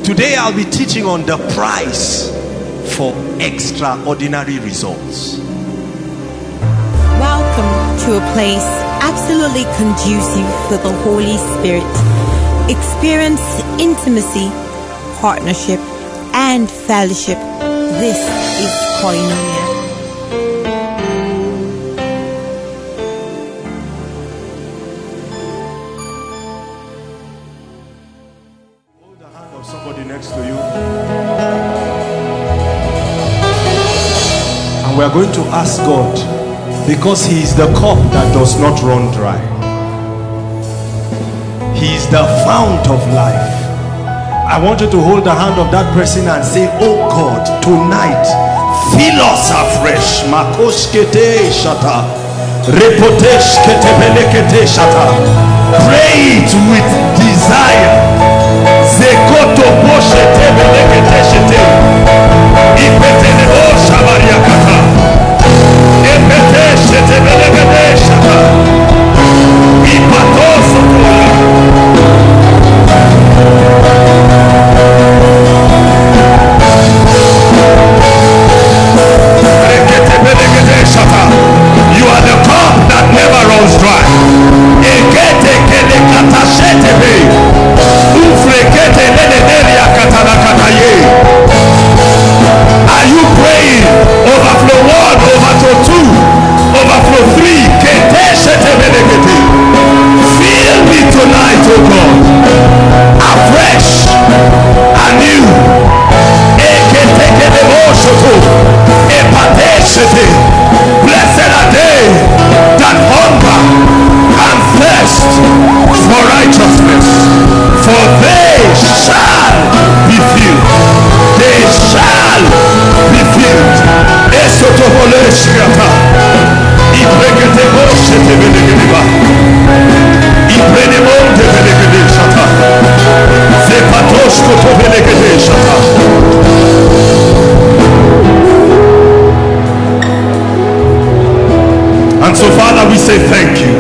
Today I'll be teaching on the price for extraordinary results. Welcome to a place absolutely conducive for the Holy Spirit. Experience intimacy, partnership, and fellowship. This is Koinonia. Hold the hand of somebody next to you. And we are going to ask God, because He is the cup that does not run dry. He is the fount of life. I want you to hold the hand of that person and say, oh God, tonight fill us afresh. Makoskete shata, repoteshkete belekete shata. Pray it with desire. Zekoto boshete belekete shete. Ipetene bo shabariakata. Epete shete belekete shata. Ipatoso kola. You are the cup that never runs dry. Are you praying? Overflow 1, overflow 2, overflow 3. Fill me tonight, oh God, afresh, anew. Blessed are they that hunger and thirst for righteousness, for they shall be filled. They shall be filled. And so, Father, we say thank you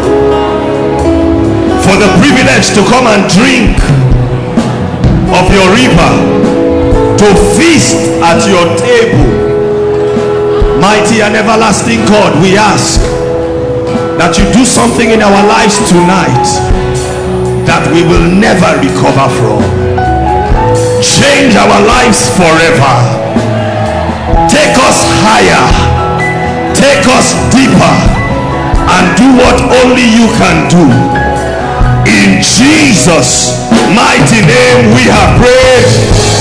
for the privilege to come and drink of your river, to feast at your table. Mighty and everlasting God, we ask that you do something in our lives tonight that we will never recover from. Change our lives forever. Take us higher, take us deeper, and do what only you can do. In Jesus' mighty name we have prayed.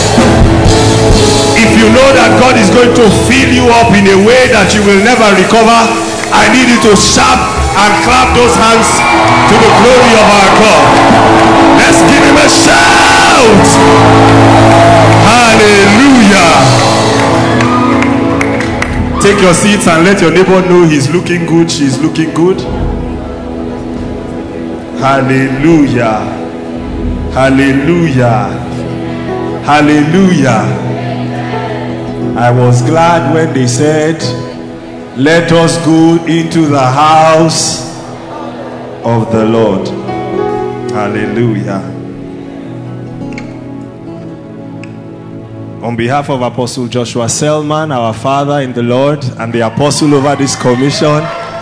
If you know that God is going to fill you up in a way that you will never recover, I need you to shout and clap those hands to the glory of our God. Let's give him a shout. Hallelujah. Take your seats and let your neighbor know he's looking good, she's looking good. Hallelujah. Hallelujah. Hallelujah. I was glad when they said, let us go into the house of the Lord. Hallelujah. On behalf of Apostle Joshua Selman, our father in the Lord, and the apostle over this commission,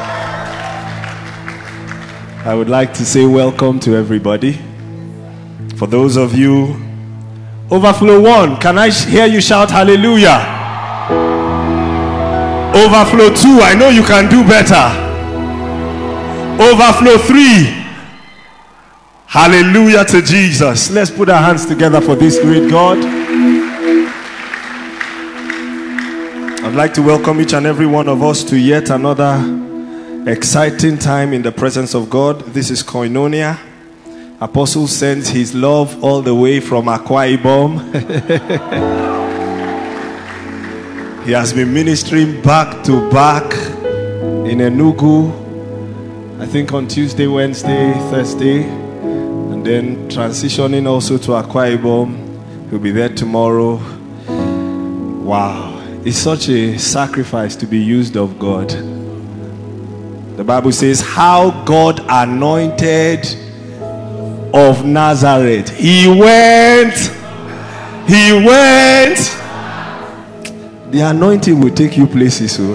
I would like to say welcome to everybody. For those of you, Overflow 1, can I hear you shout hallelujah? Overflow 2, I know you can do better. Overflow 3, hallelujah to Jesus. Let's put our hands together for this great God. I'd like to welcome each and every one of us to yet another exciting time in the presence of God. This is Koinonia. Apostle sends his love all the way from Akwa Ibom. He has been ministering back to back in Enugu, I think on Tuesday, Wednesday, Thursday, and then transitioning also to Akwa Ibom. He'll be there tomorrow. Wow. It's such a sacrifice to be used of God. The Bible says how God anointed of Nazareth. He went He went. The anointing will take you places. So.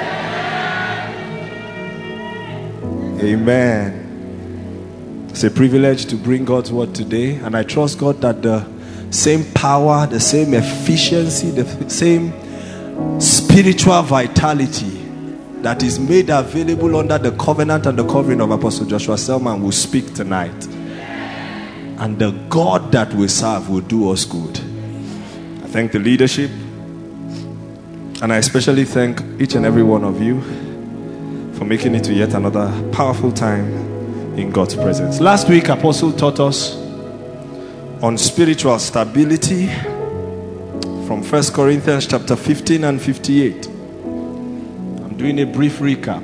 Amen. It's a privilege to bring God's word today, and I trust God that the same power, the same efficiency, the same spiritual vitality that is made available under the covenant and the covering of Apostle Joshua Selman will speak tonight. And the God that we serve will do us good. I thank the leadership, and I especially thank each and every one of you for making it to yet another powerful time in God's presence. Last week, Apostle taught us on spiritual stability from 1 Corinthians chapter 15 and 58. I'm doing a brief recap.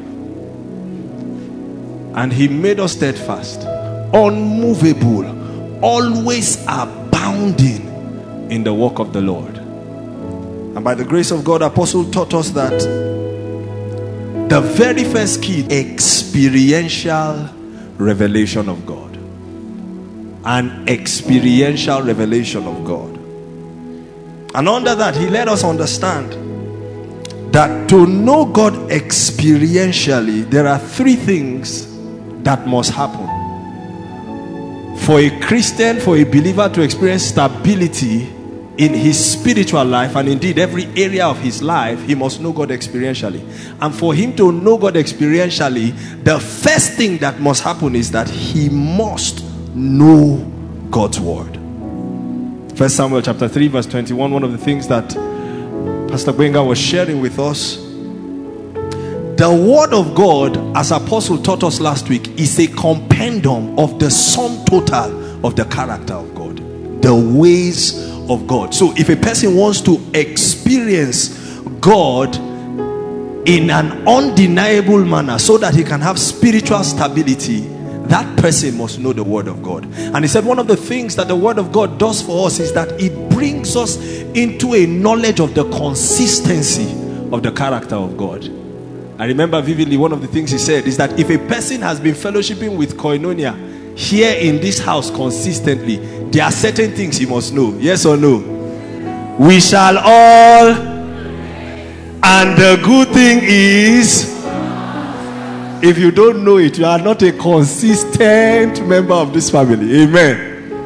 And he made us steadfast, unmovable, always abounding in the work of the Lord. And by the grace of God, Apostle taught us that the very first key, experiential revelation of God. An experiential revelation of God. And under that, he let us understand that to know God experientially, there are three things that must happen. For a Christian, for a believer to experience stability in his spiritual life, and indeed every area of his life, he must know God experientially. And for him to know God experientially, the first thing that must happen is that he must know God's word. 1 Samuel chapter 3 verse 21, one of the things that Pastor Benga was sharing with us, the word of God, as Apostle taught us last week, is a compendium of the sum total of the character of God, the ways of God. So if a person wants to experience God in an undeniable manner so that he can have spiritual stability, that person must know the word of God. And he said one of the things that the word of God does for us is that it brings us into a knowledge of the consistency of the character of God. I remember vividly one of the things he said is that if a person has been fellowshipping with Koinonia here in this house consistently, there are certain things he must know. Yes or no? We shall all, and the good thing is, if you don't know it, you are not a consistent member of this family. Amen.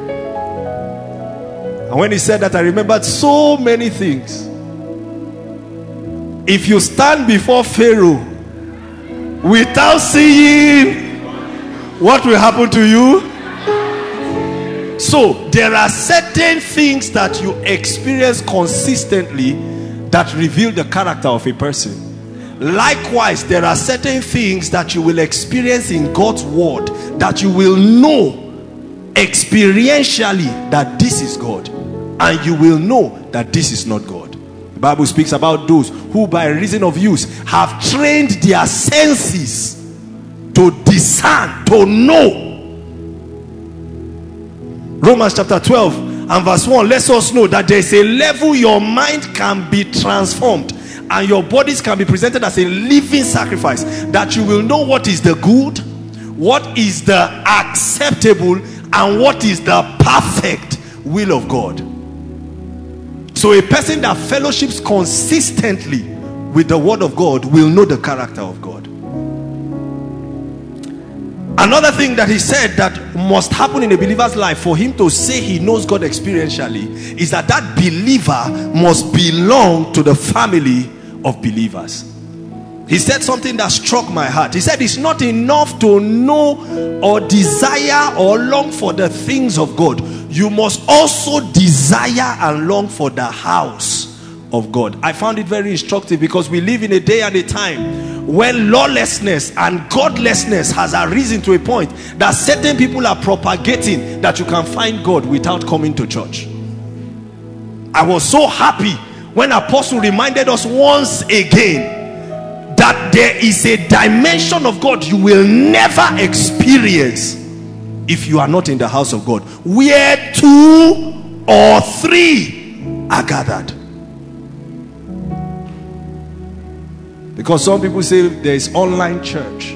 And when he said that, I remembered so many things. If you stand before Pharaoh without seeing, what will happen to you? So there are certain things that you experience consistently that reveal the character of a person. Likewise, there are certain things that you will experience in God's word that you will know experientially that this is God, and you will know that this is not God. The Bible speaks about those who by reason of use have trained their senses to discern, to know. Romans chapter 12 and verse 1 lets us know that there is a level your mind can be transformed and your bodies can be presented as a living sacrifice, that you will know what is the good, what is the acceptable, and what is the perfect will of God. So a person that fellowships consistently with the word of God will know the character of God. Another thing that he said that must happen in a believer's life for him to say he knows God experientially is that that believer must belong to the family of believers. He said something that struck my heart. He said it's not enough to know or desire or long for the things of God. You must also desire and long for the house of God. I found it very instructive because we live in a day and a time when lawlessness and godlessness has arisen to a point that certain people are propagating that you can find God without coming to church. I was so happy when Apostle reminded us once again that there is a dimension of God you will never experience if you are not in the house of God, where 2 or 3 are gathered. Because some people say there is online church.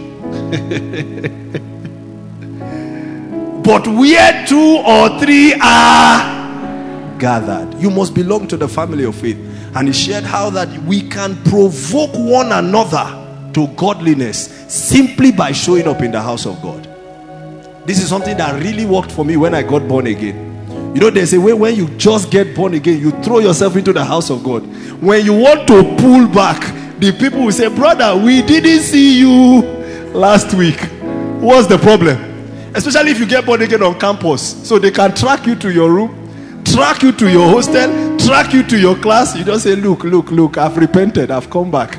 But where 2 or 3 are gathered. You must belong to the family of faith. And he shared how that we can provoke one another to godliness simply by showing up in the house of God. This is something that really worked for me when I got born again. You know, there's a way when you just get born again, you throw yourself into the house of God. When you want to pull back, the people will say, brother, we didn't see you last week. What's the problem? Especially if you get born again on campus. So they can track you to your room, track you to your hostel, track you to your class. You just say, look, I've repented, I've come back.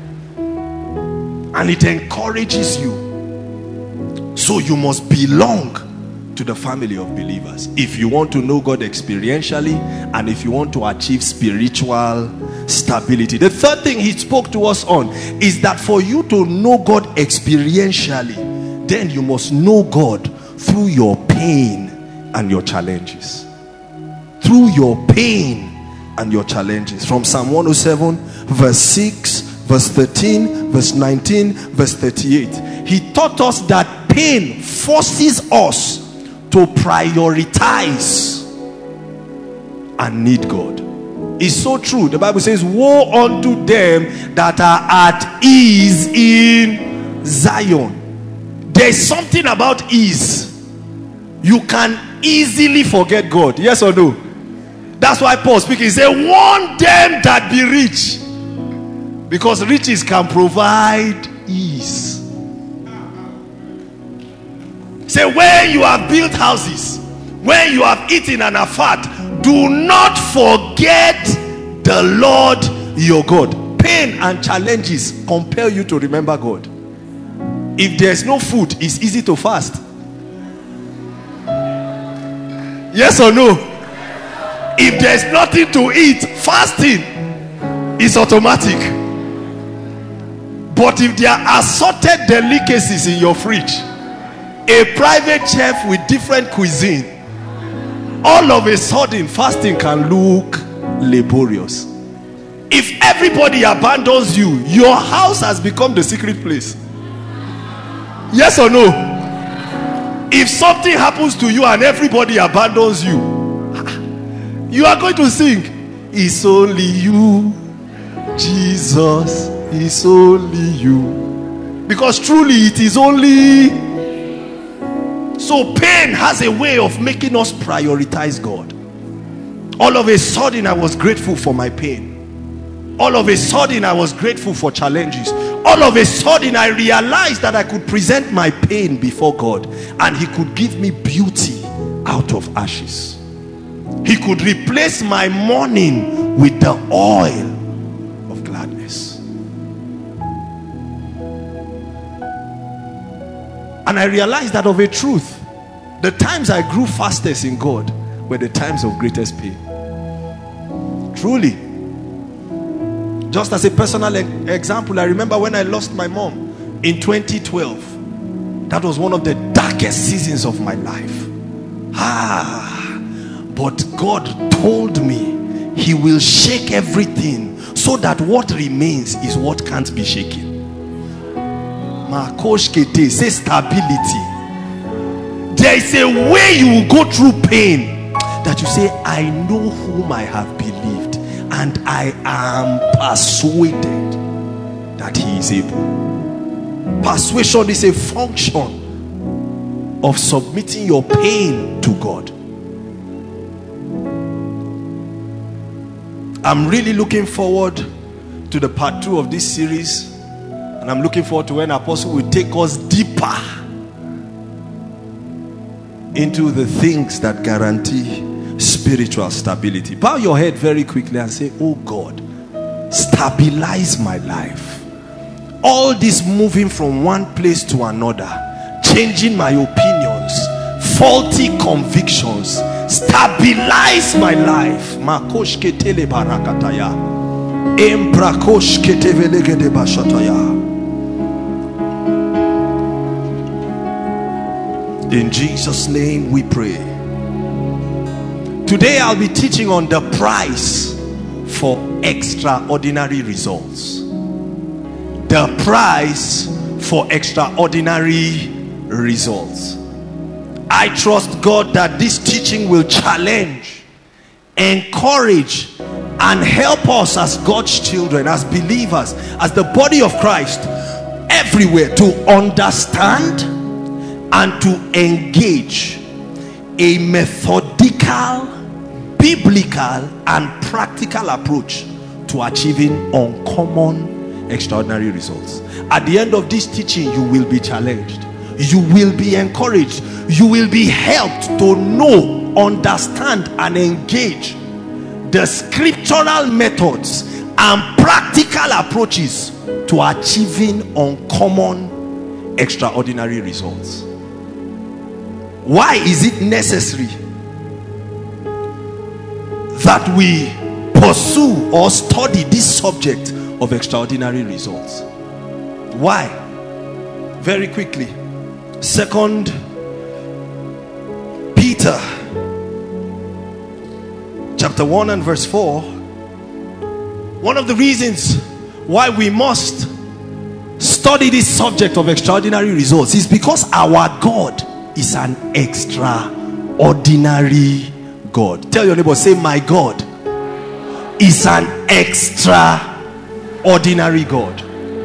And it encourages you. So you must belong to the family of believers if you want to know God experientially and if you want to achieve spiritual stability. The third thing he spoke to us on is that for you to know God experientially, then you must know God through your pain and your challenges. Through your pain and your challenges. From Psalm 107 verse 6, verse 13, verse 19, verse 38. He taught us that pain forces us to prioritize and need God. It's so true. The Bible says, woe unto them that are at ease in Zion. There's something about ease. You can easily forget God. Yes or no? That's why Paul speaking, he said, warn them that be rich, because riches can provide ease. Say, when you have built houses, when you have eaten and are fat, do not forget the Lord your God. Pain and challenges compel you to remember God. If there's no food, it's easy to fast. Yes or no? If there's nothing to eat, fasting is automatic. But if there are assorted delicacies in your fridge, a private chef with different cuisine, all of a sudden fasting can look laborious. If everybody abandons you, your house has become the secret place. Yes or no? If something happens to you and everybody abandons you, you are going to sing, it's only you, Jesus, it's only you. Because truly it is only. So pain has a way of making us prioritize God. All of a sudden I was grateful for my pain. All of a sudden I was grateful for challenges. All of a sudden I realized that I could present my pain before God and he could give me beauty out of ashes. He could replace my mourning with the oil of gladness. And I realized that of a truth, the times I grew fastest in God were the times of greatest pain. Truly. Just as a personal example, I remember when I lost my mom in 2012. That was one of the darkest seasons of my life. But God told me he will shake everything so that what remains is what can't be shaken. Say stability. There is a way you will go through pain that you say, I know whom I have believed and I am persuaded that he is able. Persuasion is a function of submitting your pain to God. I'm really looking forward to the part 2 of this series, and I'm looking forward to when Apostle will take us deeper into the things that guarantee spiritual stability. Bow your head very quickly and say, oh God, stabilize my life. All this moving from one place to another, changing my opinions, faulty convictions, stabilize my life. Makosh ketele barakataya. Emprakosh ketevelegede bashataya. In Jesus' name we pray. Today I'll be teaching on the price for extraordinary results. The price for extraordinary results. I trust God that this teaching will challenge encourage and help us as God's children, as believers, as the body of Christ everywhere, to understand and to engage a methodical, biblical and practical approach to achieving uncommon, extraordinary results. At the end of this teaching, you will be challenged, you will be encouraged, you will be helped to know, understand and engage the scriptural methods and practical approaches to achieving uncommon, extraordinary results. Why is it necessary that we pursue or study this subject of extraordinary results? Why? Very quickly, 2 Peter chapter 1 and verse 4. One of the reasons why we must study this subject of extraordinary results is because our God is an extraordinary God. Tell your neighbor, say, my God is an extraordinary God.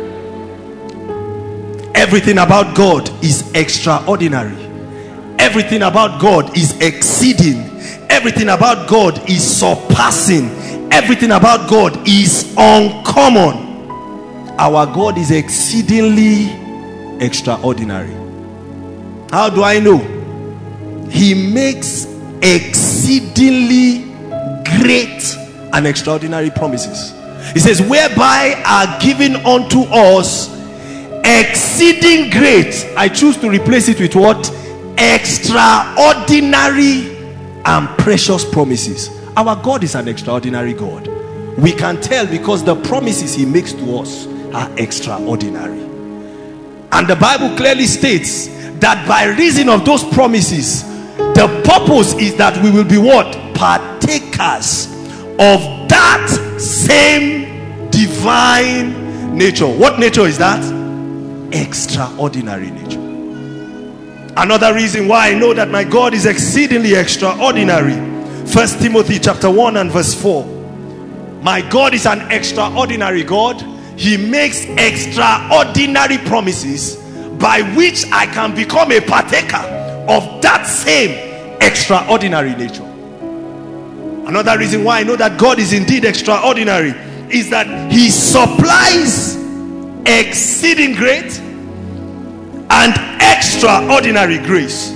Everything about God is extraordinary. Everything about God is exceeding. Everything about God is surpassing. Everything about God is uncommon. Our God is exceedingly extraordinary. How do I know? He makes exceedingly great and extraordinary promises. He says, whereby are given unto us exceeding great. I choose to replace it with what? Extraordinary and precious promises. Our God is an extraordinary God. We can tell because the promises he makes to us are extraordinary. And the Bible clearly states that by reason of those promises, the purpose is that we will be what? Partakers of that same divine nature. What nature is that? Extraordinary nature. Another reason why I know that my God is exceedingly extraordinary, 1 Timothy chapter 1 and verse 4. My God is an extraordinary God. He makes extraordinary promises by which I can become a partaker of that same extraordinary nature. Another reason why I know that God is indeed extraordinary is that he supplies exceeding great and extraordinary grace.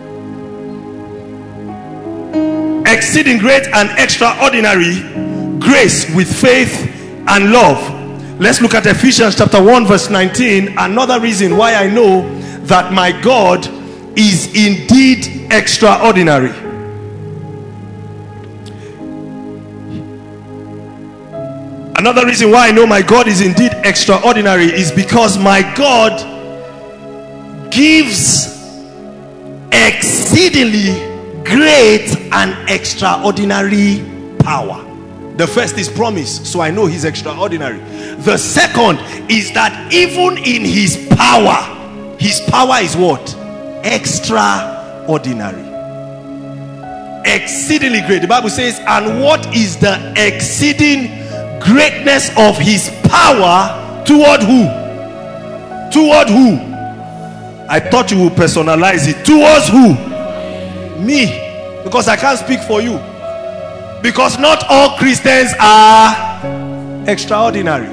Exceeding great and extraordinary grace with faith and love. Let's look at Ephesians chapter 1 verse 19. Another reason why I know that my God is indeed extraordinary. Another reason why I know my God is indeed extraordinary is because my God gives exceedingly great and extraordinary power. The first is promise, so I know he's extraordinary. The second is that even in his power is what? Extraordinary. Exceedingly great. The Bible says, and what is the exceeding greatness of his power toward who? Toward who? I thought you would personalize it. Towards who? Me. Because I can't speak for you. Because not all Christians are extraordinary.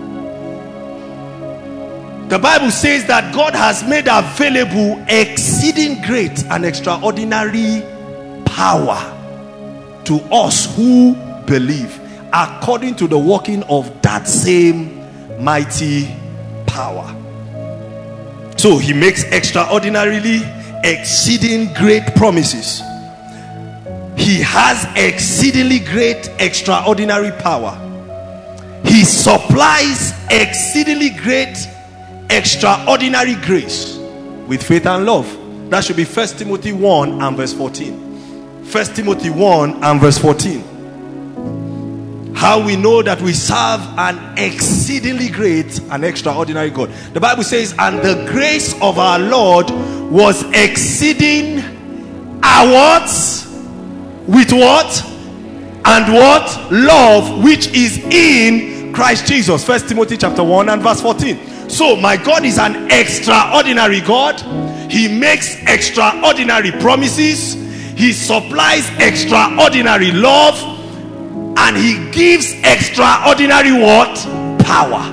The Bible says that God has made available exceeding great and extraordinary power to us who believe, according to the working of that same mighty power. So he makes extraordinarily exceeding great promises. He has exceedingly great extraordinary power. He supplies exceedingly great extraordinary grace with faith and love. That should be 1 Timothy 1 and verse 14. 1 Timothy 1 and verse 14. How we know that we serve an exceedingly great and extraordinary God. The Bible says, and the grace of our Lord was exceeding our what? With what? and what? Love which is in Christ Jesus. 1 Timothy chapter 1 and verse 14. So my God is an extraordinary God. He makes extraordinary promises. He supplies extraordinary love, and he gives extraordinary what? Power.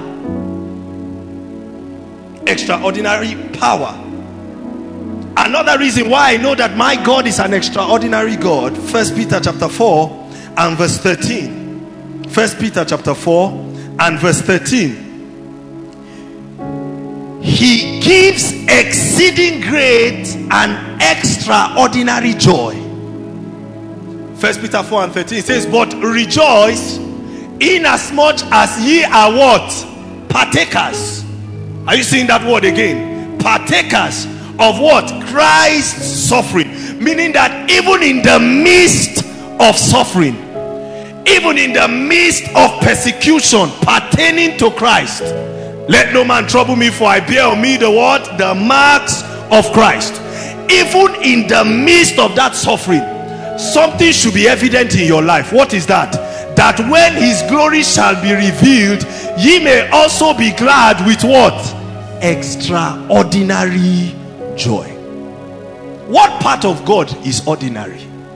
Extraordinary power. Another reason why I know that my God is an extraordinary God, 1 Peter chapter 4 and verse 13. 1 Peter chapter 4 and verse 13. He gives exceeding great and extraordinary joy. 1 Peter 4 and 13 says, but rejoice inasmuch as ye are what? Partakers. Are you seeing that word again? Partakers of what? Christ's suffering. Meaning that even in the midst of suffering, even in the midst of persecution pertaining to Christ, let no man trouble me, for I bear on me the what? The marks of Christ. Even in the midst of that suffering, something should be evident in your life. What is that? That when his glory shall be revealed, ye may also be glad with what? Extraordinary joy. What part of God is ordinary?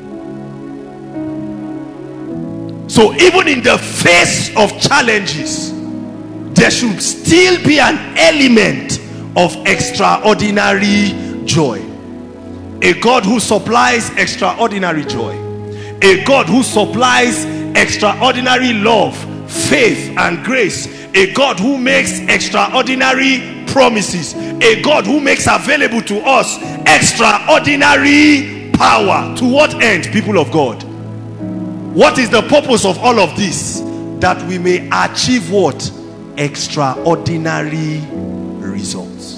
So even in the face of challenges, there should still be an element of extraordinary joy. A God who supplies extraordinary joy. A God who supplies extraordinary love, faith and grace. A God who makes extraordinary promises. A God who makes available to us extraordinary power. To what end, people of God? What is the purpose of all of this? That we may achieve what? Extraordinary results.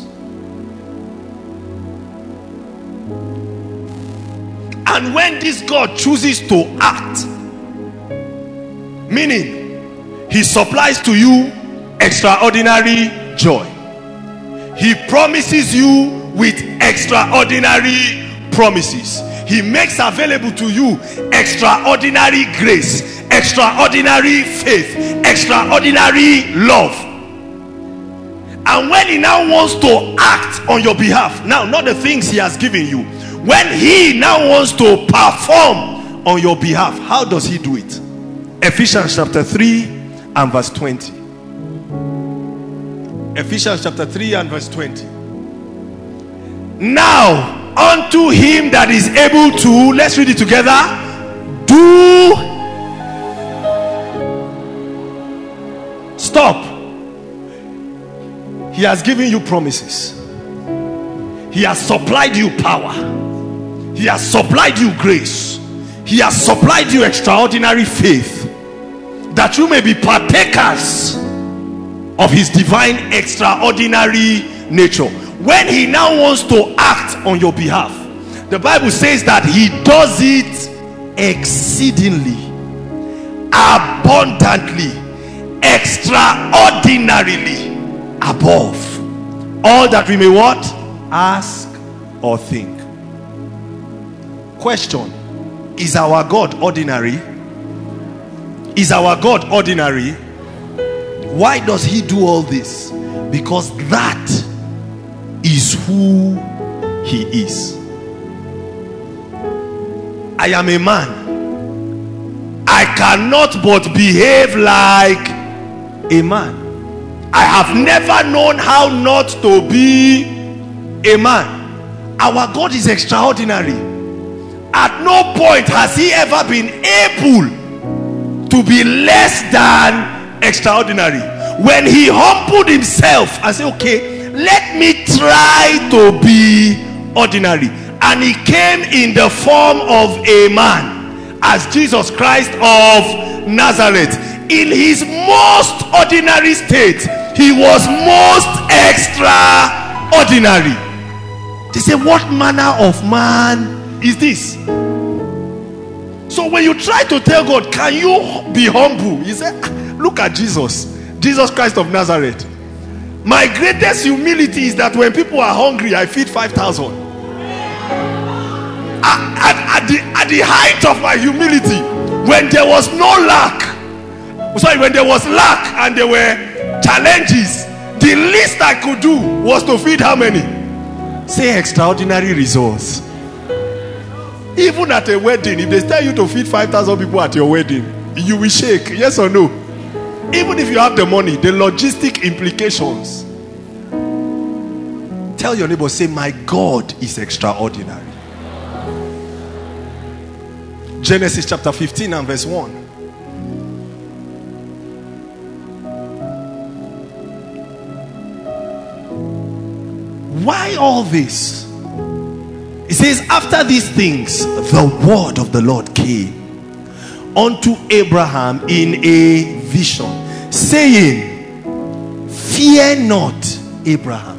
And when this God chooses to act, meaning he supplies to you extraordinary joy, he promises you with extraordinary promises, he makes available to you extraordinary grace, extraordinary faith, extraordinary love. And when he now wants to act on your behalf, now not the things he has given you, when he now wants to perform on your behalf, how does he do it? Ephesians chapter 3 and verse 20. Ephesians chapter 3 and verse 20. Now unto him that is able to, let's read it together, do. Stop. He has given you promises. He has supplied you power. He has supplied you grace. He has supplied you extraordinary faith, that you may be partakers of his divine extraordinary nature. When he now wants to act on your behalf, the Bible says that he does it exceedingly, abundantly, extraordinarily, above all that we may what? Ask or think. Question: is our God ordinary? Is our God ordinary? Why does he do all this? Because that is who he is. I am a man. I cannot but behave like a man. I have never known how not to be a man. Our God is extraordinary. At no point has he ever been able to be less than extraordinary. When he humbled himself and said, okay, let me try to be ordinary, and he came in the form of a man, as Jesus Christ of Nazareth. In his most ordinary state, he was most extraordinary. They say, what manner of man is this? So when you try to tell God, can you be humble? He said, look at Jesus Christ of Nazareth. My greatest humility is that when people are hungry, I feed 5,000. At the height of my humility, When there was no lack, when there was lack and there were challenges, the least I could do was to feed how many? Say extraordinary results. Even at a wedding, if they tell you to feed 5,000 people at your wedding, you will shake, yes or no? Even if you have the money, the logistic implications. Tell your neighbor, say, my God is extraordinary. Genesis chapter 15 and verse 1. Why all this? It says, after these things, the word of the Lord came unto Abraham in a vision, saying, fear not, Abraham.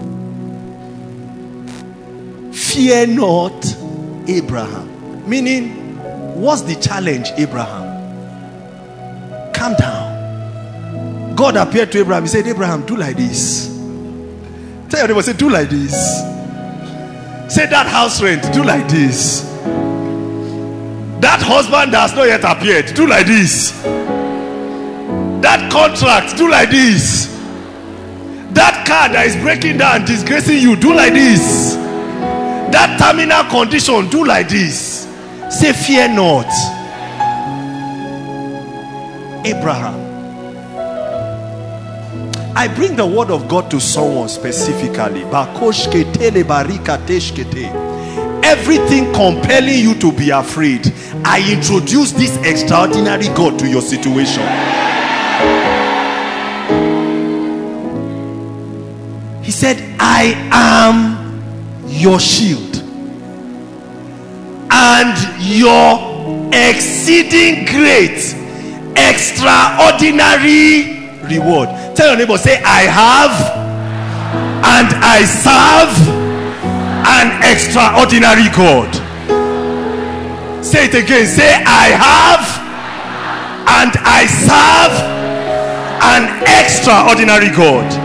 Fear not, Abraham. Meaning, what's the challenge, Abraham? Calm down. God appeared to Abraham. He said, Abraham, do like this. Tell your neighbor, say, do like this. Say, that house rent, do like this. That husband has not yet appeared, do like this. That contract, do like this. That car that is breaking down, disgracing you, do like this. That terminal condition, do like this. Say, fear not, Abraham. I bring the word of God to someone specifically. Everything compelling you to be afraid, I introduce this extraordinary God to your situation. He said, I am your shield and your exceeding great extraordinary reward. Tell your neighbor, say, I have and I serve an extraordinary God. Say it again. Say, I have and I serve an extraordinary God.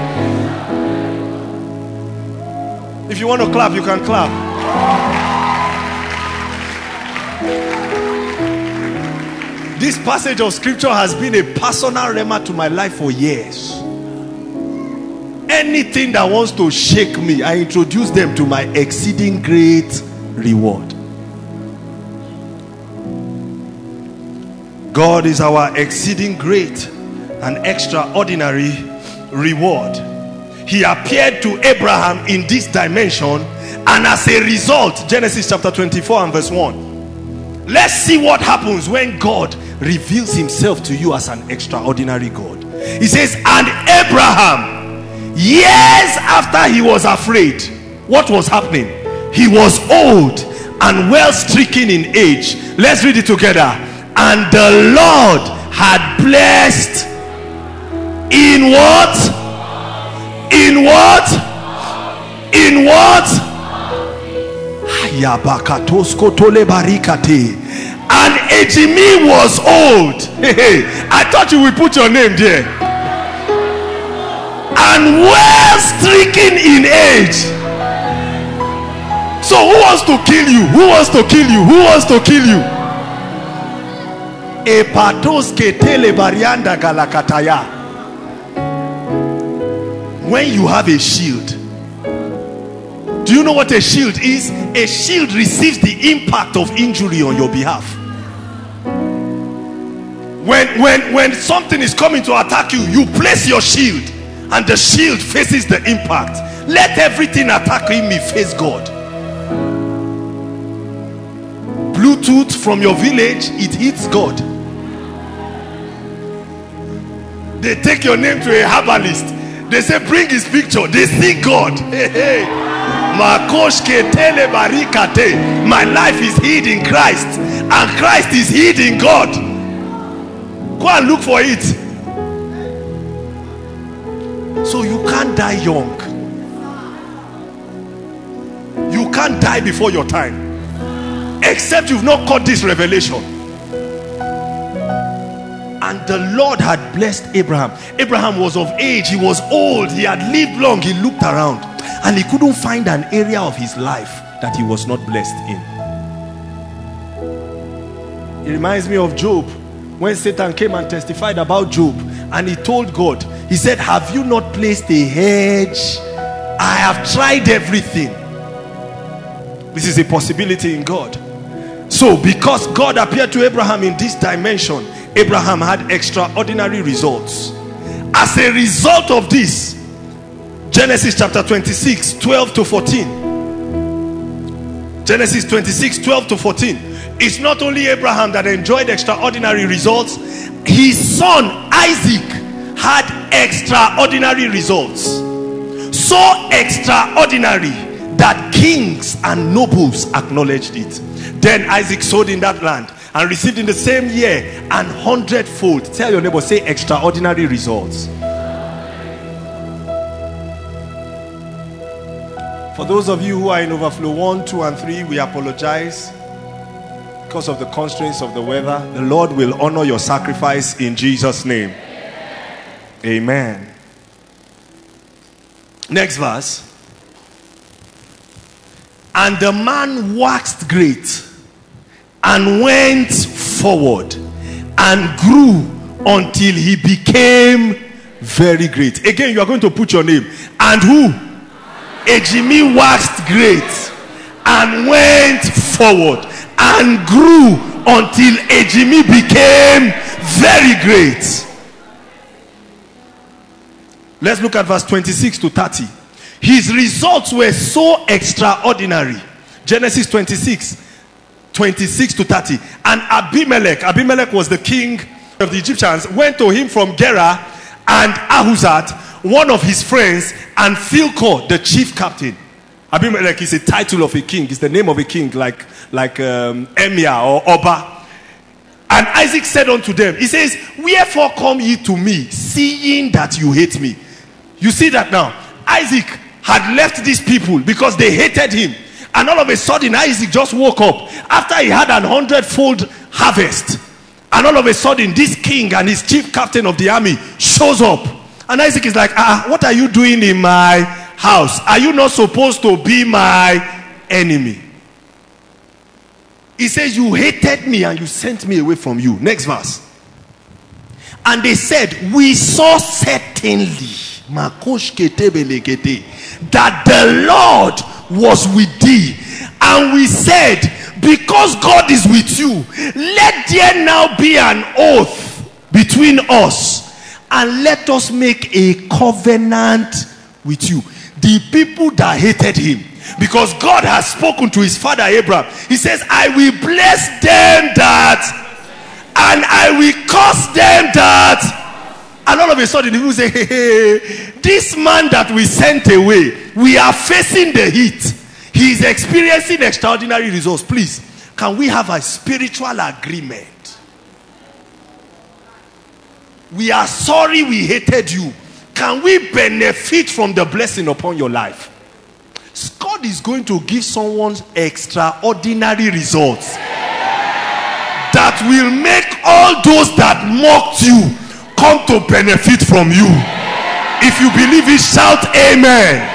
If you want to clap, you can clap. This passage of scripture has been a personal rhema to my life for years. Anything that wants to shake me, I introduce them to my exceeding great reward. God is our exceeding great and extraordinary reward. He appeared to Abraham in this dimension, and as a result, Genesis chapter 24 and verse 1. Let's see what happens when God reveals himself to you as an extraordinary God. He says, and Abraham, years after he was afraid, what was happening? He was old and well stricken in age. Let's read it together. And the Lord had blessed in what? In what? In what? And Ejimi was old. I thought you would put your name there. And well stricken in age. So who wants to kill you? Who wants to kill you? Who wants to kill you? When you have a shield, do you know what a shield is? A shield receives the impact of injury on your behalf. When something is coming to attack you, you place your shield and the shield faces the impact. Let everything attacking me face God. Bluetooth from your village, it hits God. They take your name to a herbalist. They say, bring his picture. They see God. My life is hid in Christ, and Christ is hid in God. Go and look for it. So you can't die young. You can't die before your time, except you've not caught this revelation. And the Lord had blessed Abraham. Abraham was of age. He was old. He had lived long. He looked around and he couldn't find an area of his life that he was not blessed in. It reminds me of Job, when Satan came and testified about Job, and he told God, he said, have you not placed a hedge? I have tried everything. This is a possibility in God. So because God appeared to Abraham in this dimension, Abraham had extraordinary results. As a result of this, Genesis chapter 26, 12 to 14. Genesis 26, 12 to 14. It's not only Abraham that enjoyed extraordinary results. His son Isaac had extraordinary results. So extraordinary that kings and nobles acknowledged it. Then Isaac sowed in that land and received in the same year 100-fold. Tell your neighbor, say extraordinary results. For those of you who are in overflow 1, 2, and 3, we apologize because of the constraints of the weather. The Lord will honor your sacrifice in Jesus' name. Amen. Next verse. And the man waxed great and went forward and grew until he became very great. Again, you are going to put your name. And who? Ejimi waxed great and went forward and grew until Ejimi became very great. Let's look at verse 26 to 30. His results were so extraordinary. Genesis 26, 26 to 30. And Abimelech was the king of the Egyptians, went to him from Gerar, and Ahuzat, one of his friends, and Philcor, the chief captain. Abimelech is a title of a king. It's the name of a king, like Emir or Oba. And Isaac said unto them, he says, wherefore come ye to me, seeing that you hate me? You see that now? Isaac had left these people because they hated him. And all of a sudden, Isaac just woke up after he had 100-fold harvest. And all of a sudden, this king and his chief captain of the army shows up. And Isaac is like, what are you doing in my house? Are you not supposed to be my enemy? He says, you hated me and you sent me away from you. Next verse. And they said, we saw certainly that the Lord was with thee. And we said, because God is with you, let there now be an oath between us, and let us make a covenant with you. The people that hated him, because God has spoken to his father Abraham, he says, I will bless them that, and I will curse them that. And all of a sudden people say, hey, this man that we sent away, we are facing the heat. He is experiencing extraordinary results. Please, can we have a spiritual agreement? We are sorry we hated you. Can we benefit from the blessing upon your life? God is going to give someone extraordinary results that will make all those that mocked you come to benefit from you. If you believe it, shout amen.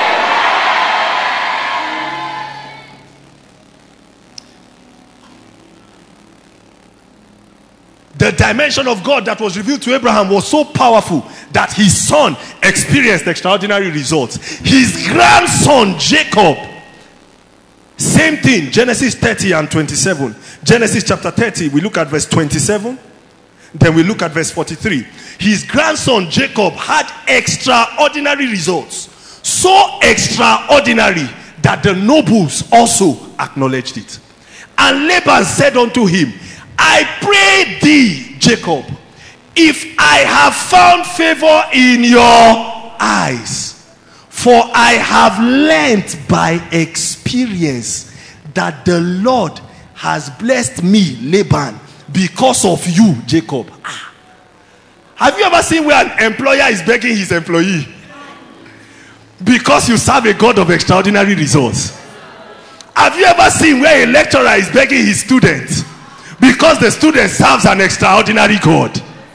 The dimension of God that was revealed to Abraham was so powerful that his son experienced extraordinary results. His grandson Jacob, same thing. Genesis 30 and 27. Genesis chapter 30, we look at verse 27. Then we look at verse 43. His grandson Jacob had extraordinary results. So extraordinary that the nobles also acknowledged it. And Laban said unto him, I pray thee, Jacob, if I have found favor in your eyes, for I have learnt by experience that the Lord has blessed me, Laban, because of you, Jacob. Have you ever seen where an employer is begging his employee? Because you serve a God of extraordinary results. Have you ever seen where a lecturer is begging his student? Because the student serves an extraordinary God.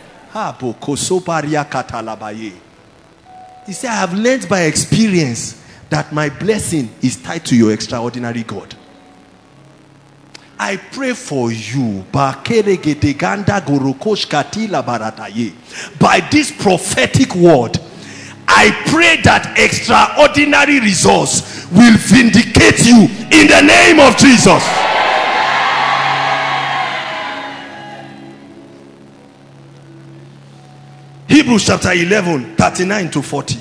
He said, I have learned by experience that my blessing is tied to your extraordinary God. I pray for you by this prophetic word. I pray that extraordinary results will vindicate you in the name of Jesus. Hebrews chapter 11, 39 to 40.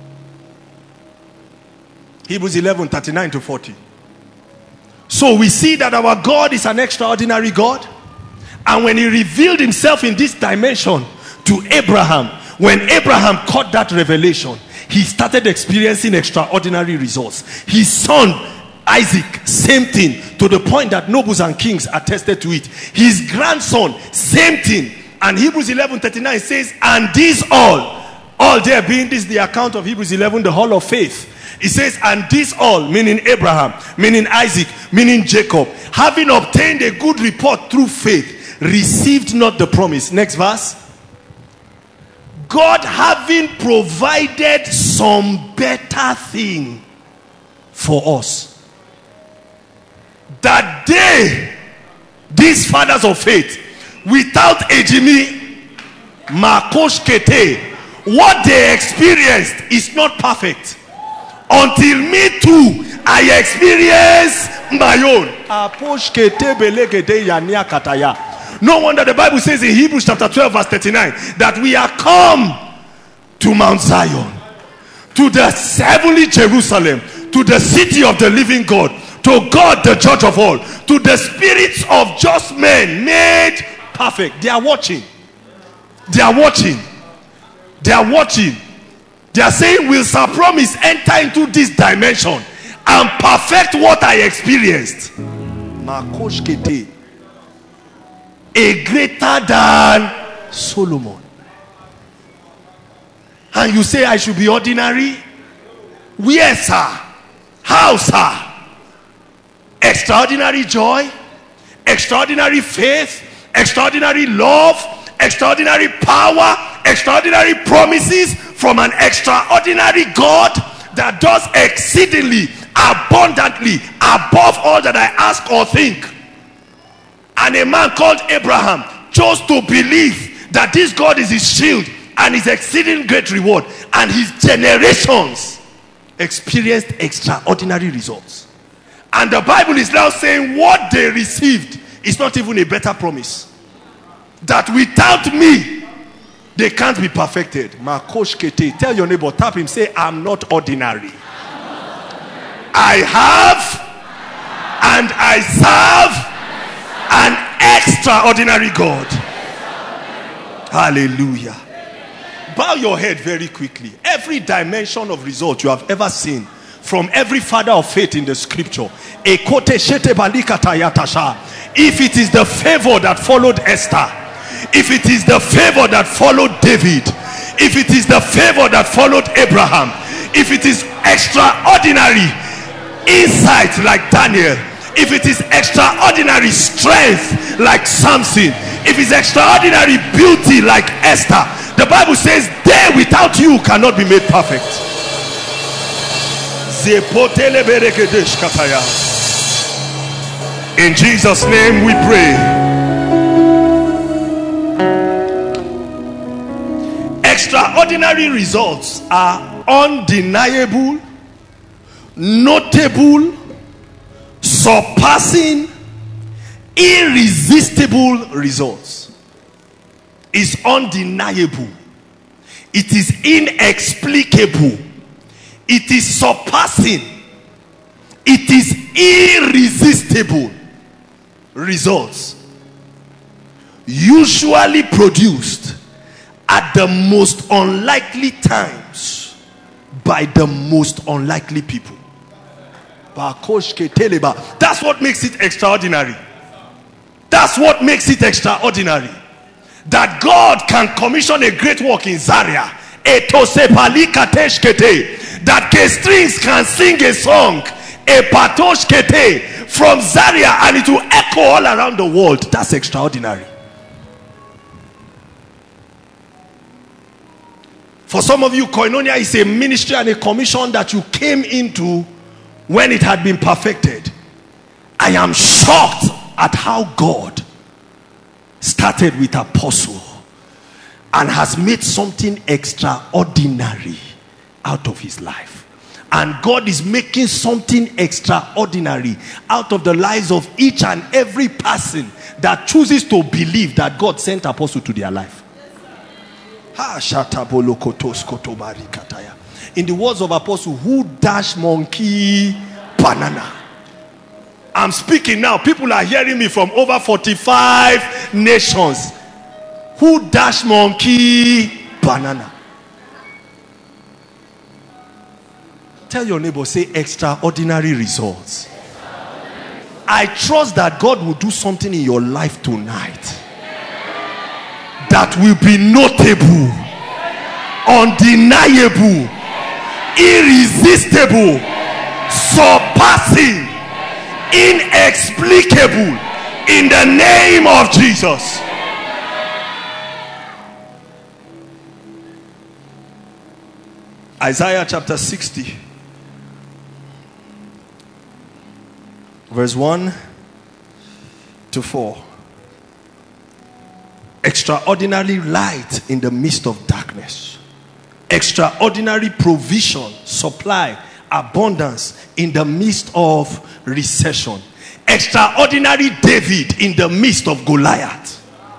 Hebrews 11, 39 to 40. So we see that our God is an extraordinary God. And when he revealed himself in this dimension to Abraham, when Abraham caught that revelation, he started experiencing extraordinary results. His son Isaac, same thing, to the point that nobles and kings attested to it. His grandson, same thing. And Hebrews 11:39 says, and these all there being, this is the account of Hebrews 11, the hall of faith. It says, and these all, meaning Abraham, meaning Isaac, meaning Jacob, having obtained a good report through faith, received not the promise. Next verse. God having provided some better thing for us, that they, these fathers of faith, without Ejimi, Makosh Kete, what they experienced is not perfect. Until me too, I experience my own. No wonder the Bible says in Hebrews chapter 12 verse 39 that we are come to Mount Zion, to the heavenly Jerusalem, to the city of the living God, to God the judge of all, to the spirits of just men made perfect. They are watching. They are watching. They are watching. They are saying, will Sir Promise enter into this dimension and perfect what I experienced? A greater than Solomon. And you say I should be ordinary? Where, sir? How, sir? Extraordinary joy, extraordinary faith, extraordinary love, extraordinary power, extraordinary promises from an extraordinary God that does exceedingly abundantly above all that I ask or think. And a man called Abraham chose to believe that this God is his shield and his exceeding great reward, and his generations experienced extraordinary results. And the Bible is now saying what they received is not even a better promise. That without me, they can't be perfected. Makosh Kete. Tell your neighbor, tap him, say, I'm not ordinary. I have and I serve an extraordinary God. Hallelujah. Bow your head very quickly. Every dimension of result you have ever seen from every father of faith in the scripture, if it is the favor that followed Esther, if it is the favor that followed David, if it is the favor that followed Abraham, if it is extraordinary insight like Daniel, if it is extraordinary strength like Samson, if it's extraordinary beauty like Esther, the Bible says they without you cannot be made perfect. In Jesus' name we pray. Extraordinary results are undeniable, notable, surpassing, irresistible results. Is undeniable. It is inexplicable. It is surpassing. It is irresistible results, usually produced at the most unlikely times by the most unlikely people. That's what makes it extraordinary. That's what makes it extraordinary. That God can commission a great work in Zaria. That K-Strings can sing a song from Zaria and it will echo all around the world. That's extraordinary. For some of you, Koinonia is a ministry and a commission that you came into when it had been perfected. I am shocked at how God started with Apostle and has made something extraordinary out of his life. And God is making something extraordinary out of the lives of each and every person that chooses to believe that God sent Apostle to their life. In the words of Apostle, who dash monkey banana? I'm speaking now. People are hearing me from over 45 nations. Who dash monkey banana? Tell your neighbor, say extraordinary results. I trust that God will do something in your life tonight that will be notable, undeniable, irresistible, surpassing, inexplicable, in the name of Jesus. Isaiah chapter 60 verse 1 to 4. Extraordinary light in the midst of darkness. Extraordinary provision, supply, abundance in the midst of recession. Extraordinary David in the midst of Goliath.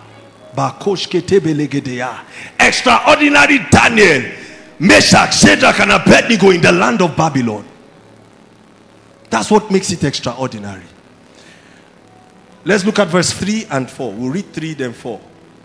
Extraordinary Daniel, Meshach, Shadrach and Abednego in the land of Babylon. That's what makes it extraordinary. Let's look at verse 3 and 4. We'll read 3 then 4.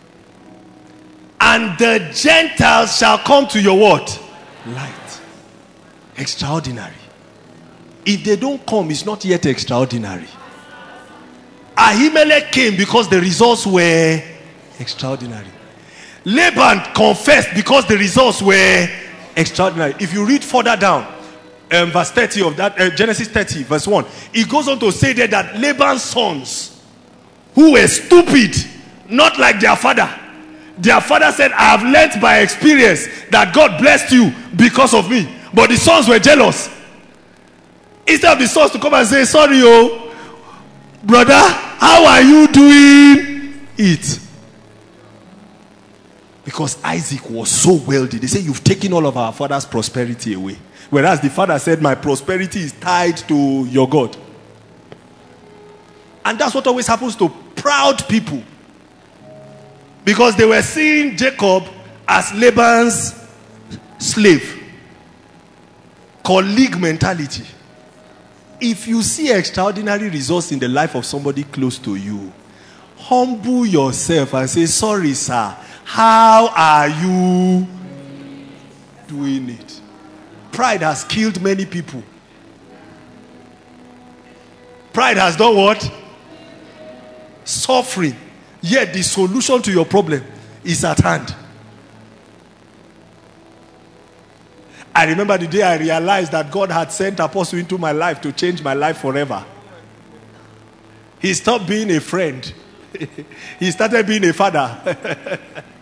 And the Gentiles shall come to your what? Light. Extraordinary. If they don't come, it's not yet extraordinary. Ahimelech came because the results were extraordinary. Laban confessed because the results were extraordinary. If you read further down, verse 30 of that, Genesis 30 verse 1, it goes on to say there that Laban's sons, who were stupid, not like their father said, I have learnt by experience that God blessed you because of me. But the sons were jealous. Instead of the sons to come and say, sorry, oh brother, how are you doing it? Because Isaac was so wealthy. They say, you've taken all of our father's prosperity away. Whereas the father said, my prosperity is tied to your God. And that's what always happens to proud people. Because they were seeing Jacob as Laban's slave. Colleague mentality. If you see extraordinary results in the life of somebody close to you, humble yourself and say, sorry sir, how are you doing it? Pride has killed many people. Pride has done what? Suffering. Yet the solution to your problem is at hand. I remember the day I realized that God had sent Apostle into my life to change my life forever. He stopped being a friend. He started being a father.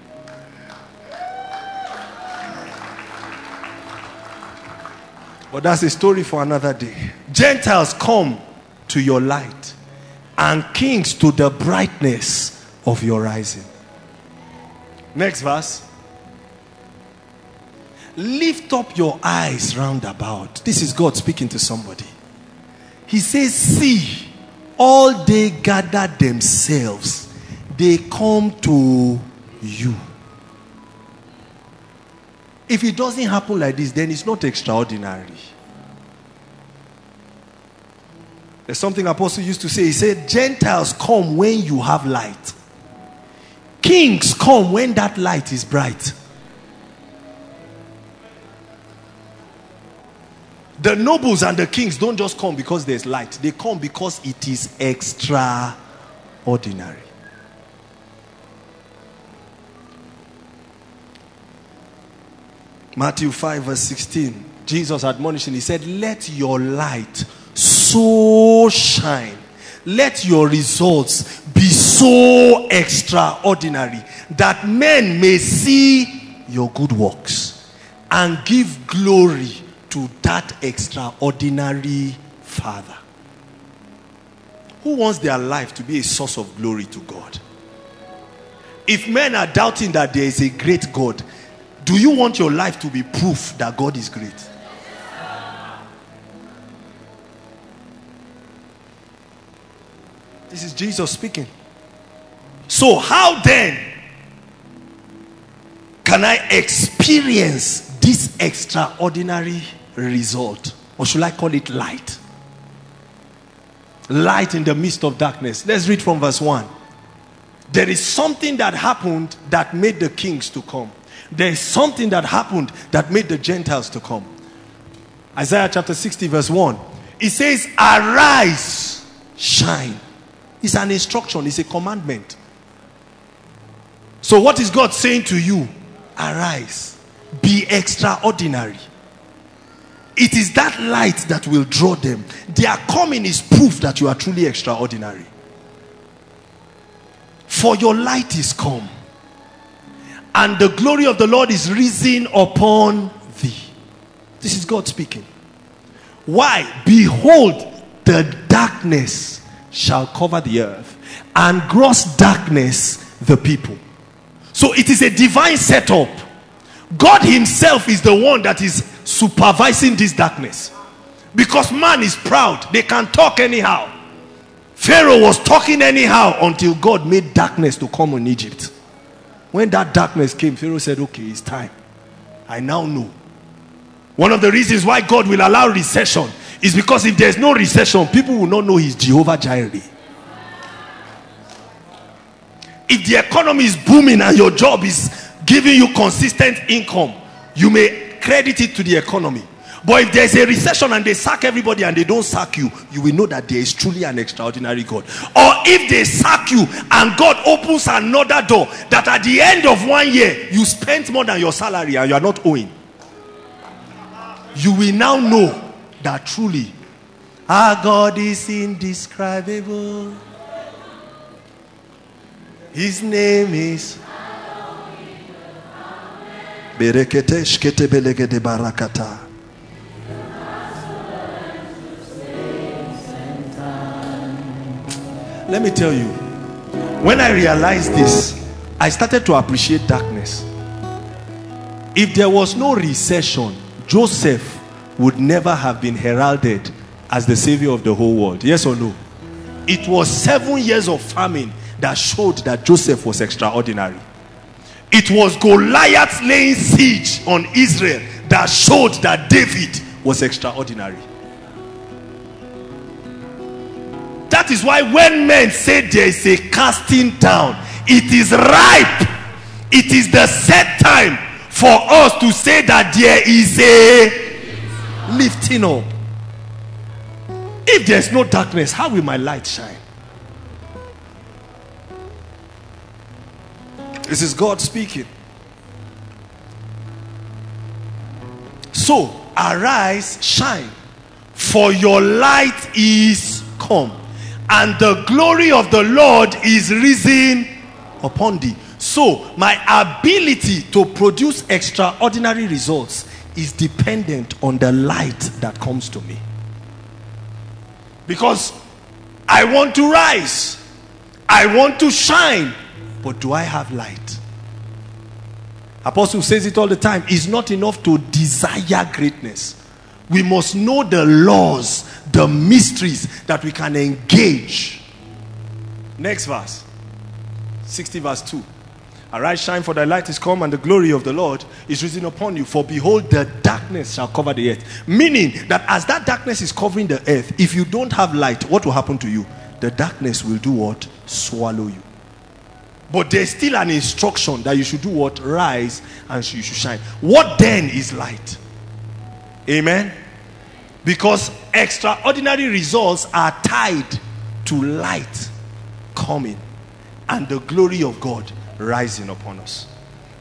But that's a story for another day. Gentiles, come to your light, and kings to the brightness of your rising. Next verse. Lift up your eyes round about. This is God speaking to somebody. He says, see, all they gather themselves, they come to you. If it doesn't happen like this, then it's not extraordinary. There's something Apostle used to say. He said, Gentiles come when you have light. Kings come when that light is bright. The nobles and the kings don't just come because there's light. They come because it is extraordinary. Matthew 5 verse 16. Jesus admonishing, he said, let your light so shine. Let your results be so extraordinary that men may see your good works and give glory to that extraordinary Father. Who wants their life to be a source of glory to God? If men are doubting that there is a great God, do you want your life to be proof that God is great? This is Jesus speaking. So how then can I experience this extraordinary result? Or should I call it light? Light in the midst of darkness. Let's read from verse 1. There is something that happened that made the kings to come. There is something that happened that made the Gentiles to come. Isaiah chapter 60 verse 1. It says, arise, shine. It's an instruction. It's a commandment. So what is God saying to you? Arise. Be extraordinary. It is that light that will draw them. Their coming is proof that you are truly extraordinary. For your light is come, and the glory of the Lord is risen upon thee. This is God speaking. Why? Behold, the darkness shall cover the earth, and gross darkness the people. So it is a divine setup. God himself is the one that is supervising this darkness. Because man is proud. They can talk anyhow. Pharaoh was talking anyhow until God made darkness to come on Egypt. When that darkness came, Pharaoh said, okay, it's time. I now know. One of the reasons why God will allow recession is because if there's no recession, people will not know he's Jehovah Jireh. If the economy is booming and your job is giving you consistent income, you may credit it to the economy. But if there's a recession and they sack everybody and they don't sack you, you will know that there is truly an extraordinary God. Or if they sack you and God opens another door, that at the end of 1 year you spent more than your salary and you are not owing, you will now know that truly our God is indescribable. His name is Berekete Shkete Belegede Barakata. Let me tell you, when I realized this, I started to appreciate darkness. If there was no recession, Joseph would never have been heralded as the savior of the whole world. Yes or no? It was 7 years of famine that showed that Joseph was extraordinary. It was Goliath laying siege on Israel that showed that David was extraordinary. That is why when men say there is a casting down, it is ripe. It is the set time for us to say that there is a lifting up. If there is no darkness, how will my light shine? This is God speaking. So, arise, shine, for your light is come, and the glory of the Lord is risen upon thee. So, my ability to produce extraordinary results is dependent on the light that comes to me. Because I want to rise, I want to shine, but do I have light? Apostle says it all the time. It's not enough to desire greatness. We must know the laws, the mysteries that we can engage. Next verse, 60 verse 2. Arise, shine, for thy light is come, and the glory of the Lord is risen upon you. For behold, the darkness shall cover the earth. Meaning that as that darkness is covering the earth, if you don't have light, what will happen to you? The darkness will do what? Swallow you. But there's still an instruction that you should do what? Rise, and you should shine. What then is light? Amen? Because extraordinary results are tied to light coming and the glory of God rising upon us.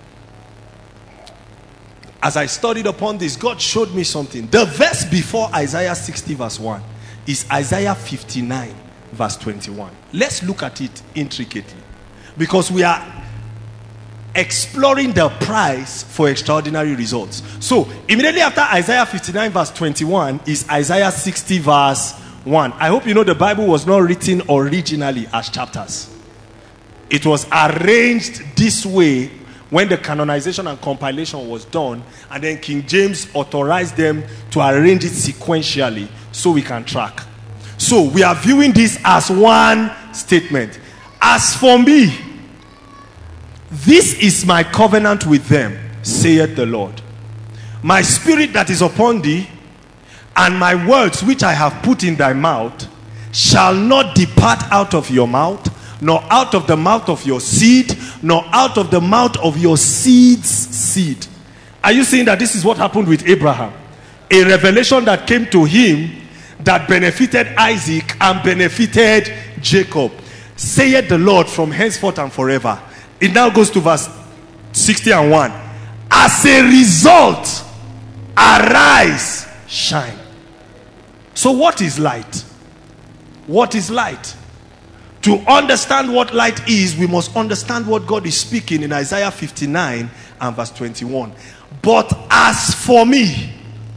As I studied upon this, God showed me something. The verse before Isaiah 60 verse 1 is Isaiah 59 verse 21. Let's look at it intricately, because we are exploring the price for extraordinary results. So immediately after Isaiah 59 verse 21 is Isaiah 60 verse 1. I hope you know the Bible was not written originally as chapters. It was arranged this way when the canonization and compilation was done, and then King James authorized them to arrange it sequentially so we can track. So we are viewing this as one statement. As for me, this is my covenant with them, saith the Lord. My spirit that is upon thee, and my words which I have put in thy mouth, shall not depart out of your mouth, nor out of the mouth of your seed, nor out of the mouth of your seed's seed. Are you saying that this is what happened with Abraham? A revelation that came to him that benefited Isaac and benefited Jacob. Saith the Lord from henceforth and forever. It now goes to verse 60 and 1. As a result, arise, shine. So what is light? What is light? To understand what light is, we must understand what God is speaking in Isaiah 59 and verse 21. But as for me,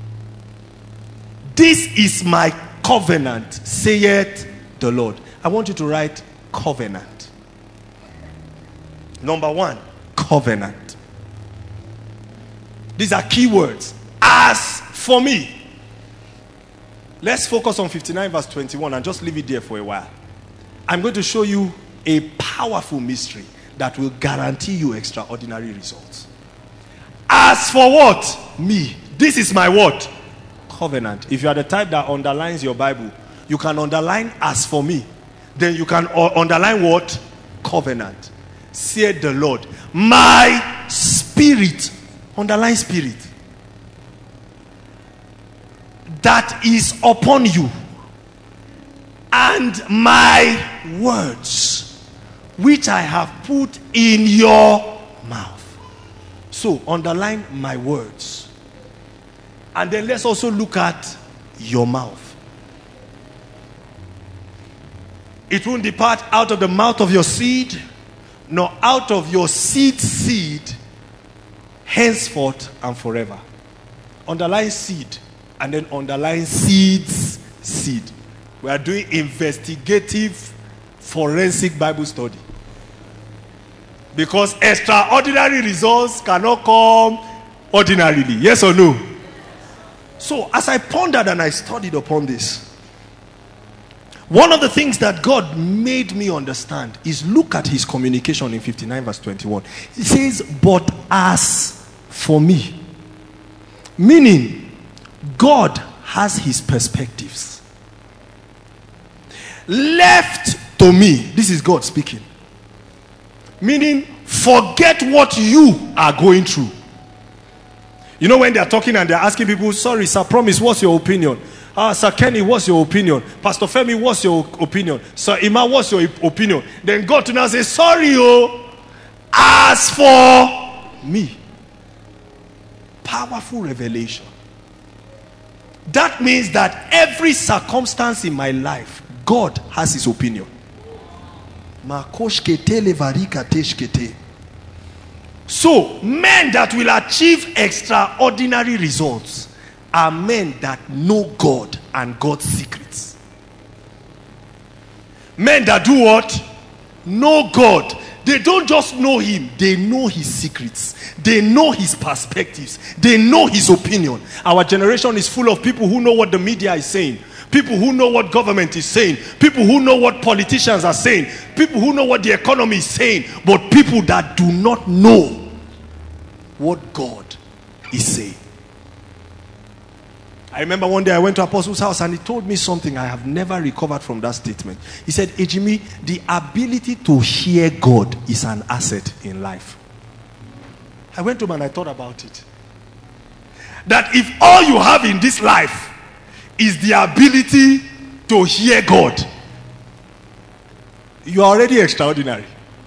this is my covenant, saith the Lord. I want you to write covenant. Number 1, covenant. These are key words. As for me. Let's focus on 59 verse 21 and just leave it there for a while. I'm going to show you a powerful mystery that will guarantee you extraordinary results. As for what? Me. This is my what? Covenant. If you are the type that underlines your Bible, you can underline as for me. Then you can underline what? Covenant. Said the Lord. My spirit. Underline spirit. That is upon you. And my words, which I have put in your mouth. So, underline my words. And then let's also look at your mouth. It won't depart out of the mouth of your seed, nor out of your seed's seed, henceforth and forever. Underline seed, and then underline seed's seed. We are doing investigative forensic Bible study. Because extraordinary results cannot come ordinarily. Yes or no? So, as I pondered and I studied upon this, one of the things that God made me understand is look at his communication in 59 verse 21. He says, but as for me. Meaning, God has his perspectives. Left to me. This is God speaking. Meaning, forget what you are going through. You know when they are talking and they are asking people, sorry, Sir Promise, what's your opinion? Sir Kenny, what's your opinion? Pastor Femi, what's your opinion? Sir Ima, what's your opinion? Then God to now say, sorry, as for me. Powerful revelation. That means that every circumstance in my life, God has his opinion. So, men that will achieve extraordinary results are men that know God and God's secrets. Men that do what? Know God. They don't just know him, they know his secrets. They know his perspectives. They know his opinion. Our generation is full of people who know what the media is saying. People who know what government is saying. People who know what politicians are saying. People who know what the economy is saying. But people that do not know what God is saying. I remember one day I went to Apostle's house and he told me something I have never recovered from that statement. He said, Ejimi, the ability to hear God is an asset in life. I went home and I thought about it. That if all you have in this life is the ability to hear God, you are already extraordinary.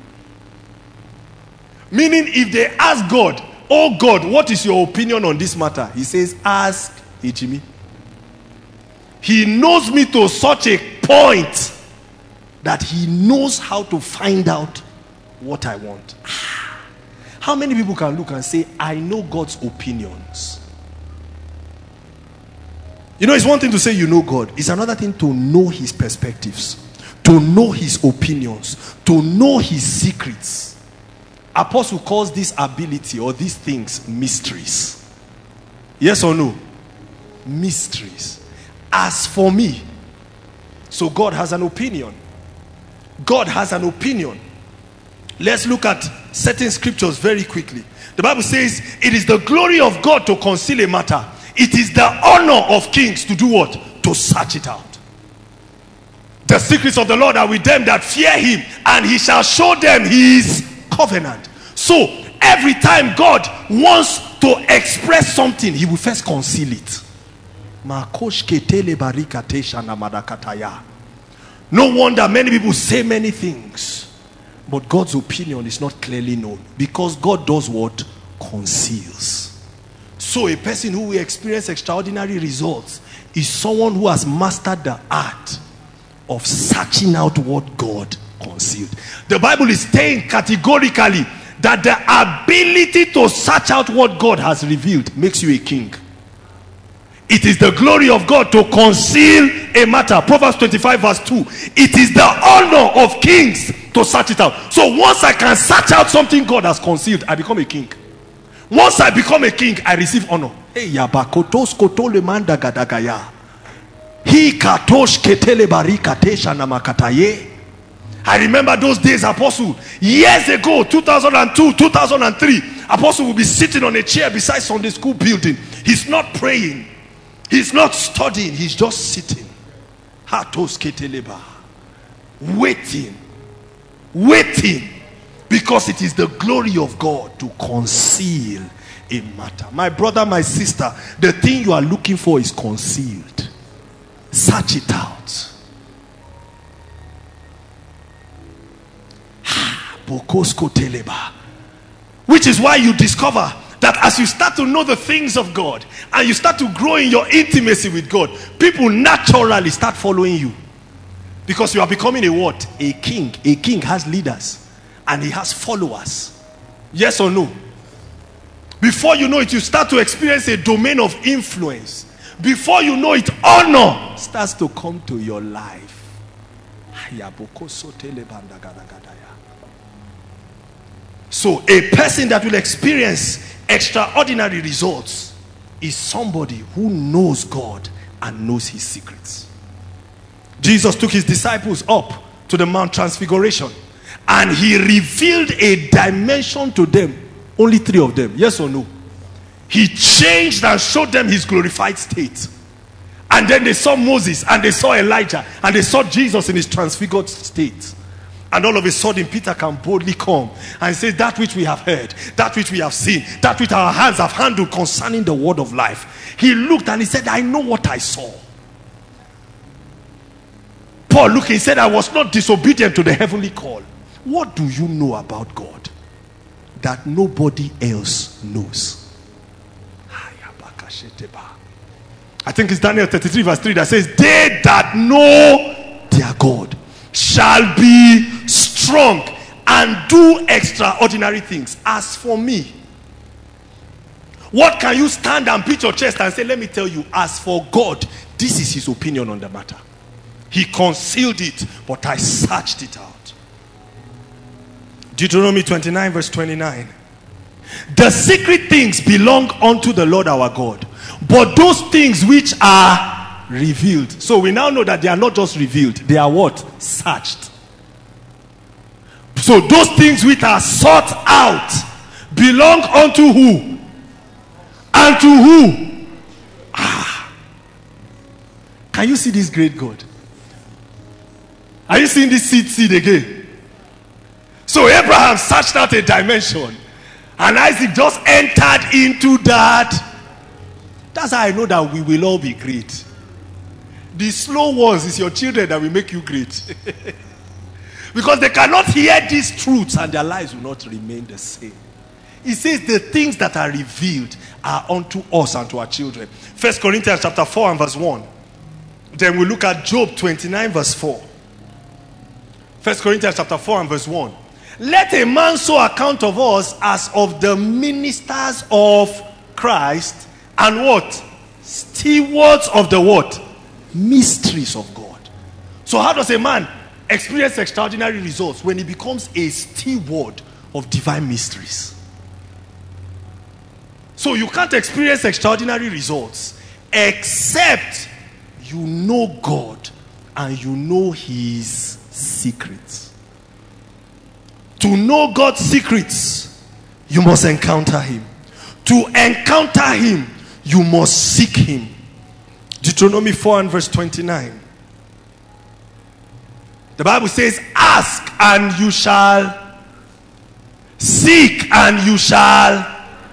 Meaning if they ask God, oh God, what is your opinion on this matter? He says, ask Ejimi. He knows me to such a point that he knows how to find out what I want. How many people can look and say, I know God's opinions? You know, it's one thing to say you know God. It's another thing to know his perspectives, to know his opinions, to know his secrets. Apostle calls this ability or these things mysteries. Yes or no? Mysteries. As for me, so God has an opinion. God has an opinion. Let's look at certain scriptures very quickly. The Bible says it is the glory of God to conceal a matter. It is the honor of kings to do what? To search it out. The secrets of the Lord are with them that fear him, and he shall show them his covenant. So every time God wants to express something, he will first conceal it. No wonder many people say many things, but God's opinion is not clearly known, because God does what? Conceals. So a person who will experience extraordinary results is someone who has mastered the art of searching out what God concealed. The Bible is saying categorically that the ability to search out what God has revealed makes you a king. It is the glory of God to conceal a matter. Proverbs 25 verse 2. It is the honor of kings to search it out. So once I can search out something God has concealed, I become a king. Once I become a king, I receive honor. I remember those days, Apostle, years ago, 2002, 2003. Apostle will be sitting on a chair beside Sunday school building. He's not praying. He's not studying. He's just sitting. Waiting. Because it is the glory of God to conceal a matter. My brother, my sister, the thing you are looking for is concealed. Search it out. Which is why you discover that as you start to know the things of God and you start to grow in your intimacy with God, people naturally start following you. Because you are becoming a what? A king. A king has leaders and he has followers. Yes or no? Before you know it, you start to experience a domain of influence. Before you know it, honor starts to come to your life. So a person that will experience extraordinary results is somebody who knows God and knows his secrets. Jesus took his disciples up to the Mount Transfiguration and he revealed a dimension to them. Only 3 of them. Yes or no? He changed and showed them his glorified state. And then they saw Moses and they saw Elijah and they saw Jesus in his transfigured state. And all of a sudden Peter can boldly come and say, that which we have heard, that which we have seen, that which our hands have handled concerning the word of life. He looked and he said, I know what I saw. Paul looked, he said, I was not disobedient to the heavenly call. What do you know about God that nobody else knows? I think it's Daniel 33 verse 3 that says, they that know their God shall be strong and do extraordinary things. As for me, what can you stand and beat your chest and say, let me tell you, as for God, this is his opinion on the matter. He concealed it, but I searched it out. Deuteronomy 29 verse 29. The secret things belong unto the Lord our God, but those things which are revealed. So we now know that they are not just revealed, they are what? Searched. So those things which are sought out belong unto who? And to who? Can you see this great God? Are you seeing this seed again? So Abraham searched out a dimension and Isaac just entered into that. That's how I know that we will all be great. The slow ones is your children that will make you great. Because they cannot hear these truths and their lives will not remain the same. He says the things that are revealed are unto us and to our children. 1 Corinthians chapter 4 and verse 1. Then we look at Job 29 verse 4. 1 Corinthians chapter 4 and verse 1. Let a man so account of us as of the ministers of Christ and what? Stewards of the what? Mysteries of God. So how does a man experience extraordinary results? When he becomes a steward of divine mysteries. So you can't experience extraordinary results except you know God and you know his secrets. To know God's secrets, you must encounter him. To encounter him, you must seek him. Deuteronomy 4 and verse 29. The Bible says, ask and you shall, seek and you shall.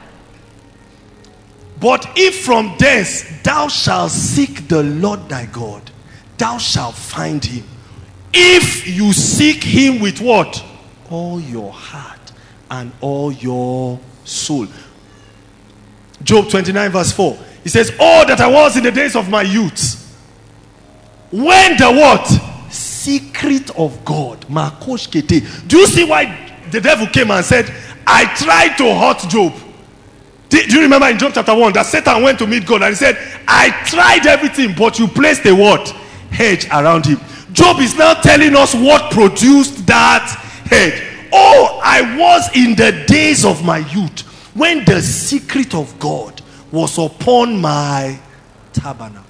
But if from thence thou shalt seek the Lord thy God, thou shalt find him. If you seek him with what? All your heart and all your soul. Job 29 verse 4. He says, oh, that I was in the days of my youth, when the what? Secret of God. Do you see why the devil came and said, I tried to hurt Job? Do you remember in Job chapter 1 that Satan went to meet God and he said, I tried everything, but you placed a what? Hedge around him. Job is now telling us what produced that hedge. Oh, I was in the days of my youth, when the secret of God was upon my tabernacle.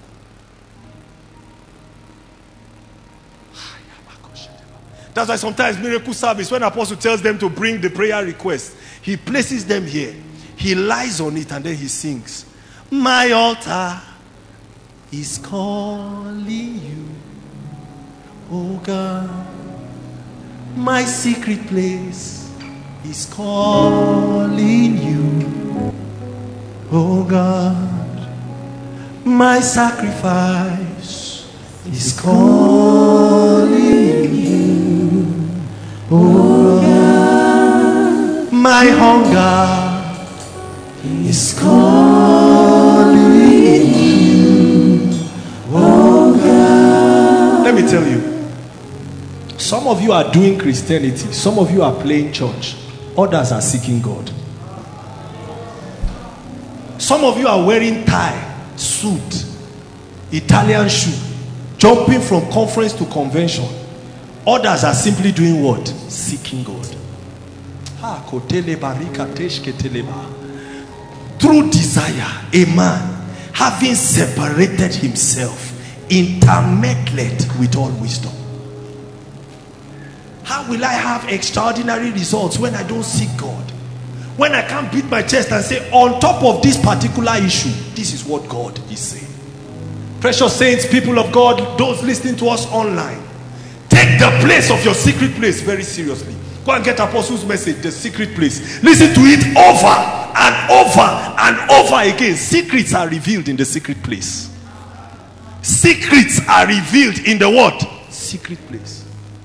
That's why sometimes miracle service, when apostle tells them to bring the prayer request, he places them here. He lies on it and then he sings. My altar is calling you, oh God. My secret place is calling you, oh God. My sacrifice is calling you, oh God. My hunger is calling you, oh God. Let me tell you, some of you are doing Christianity, some of you are playing church, others are seeking God. Some of you are wearing tie, suit, Italian shoe, jumping from conference to convention. Others are simply doing what? Seeking God. Through desire, a man, having separated himself, intermeddled with all wisdom. How will I have extraordinary results when I don't seek God? When I can't beat my chest and say, on top of this particular issue, this is what God is saying. Precious saints, people of God, those listening to us online, take the place of your secret place very seriously. Go and get Apostle's message, the secret place. Listen to it over and over and over again. Secrets are revealed in the secret place. Secrets are revealed in the what? Secret place.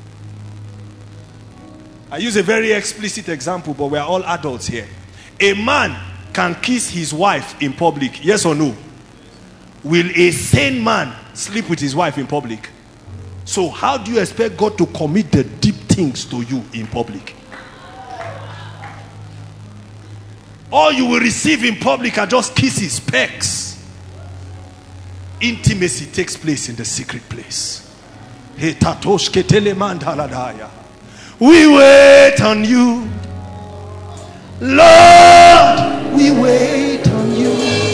I use a very explicit example, but we are all adults here. A man can kiss his wife in public, yes or no? Will a sane man sleep with his wife in public? So how do you expect God to commit the deep things to you in public? All you will receive in public are just kisses, pecks. Intimacy takes place in the secret place. We wait on you, Lord. We wait on you.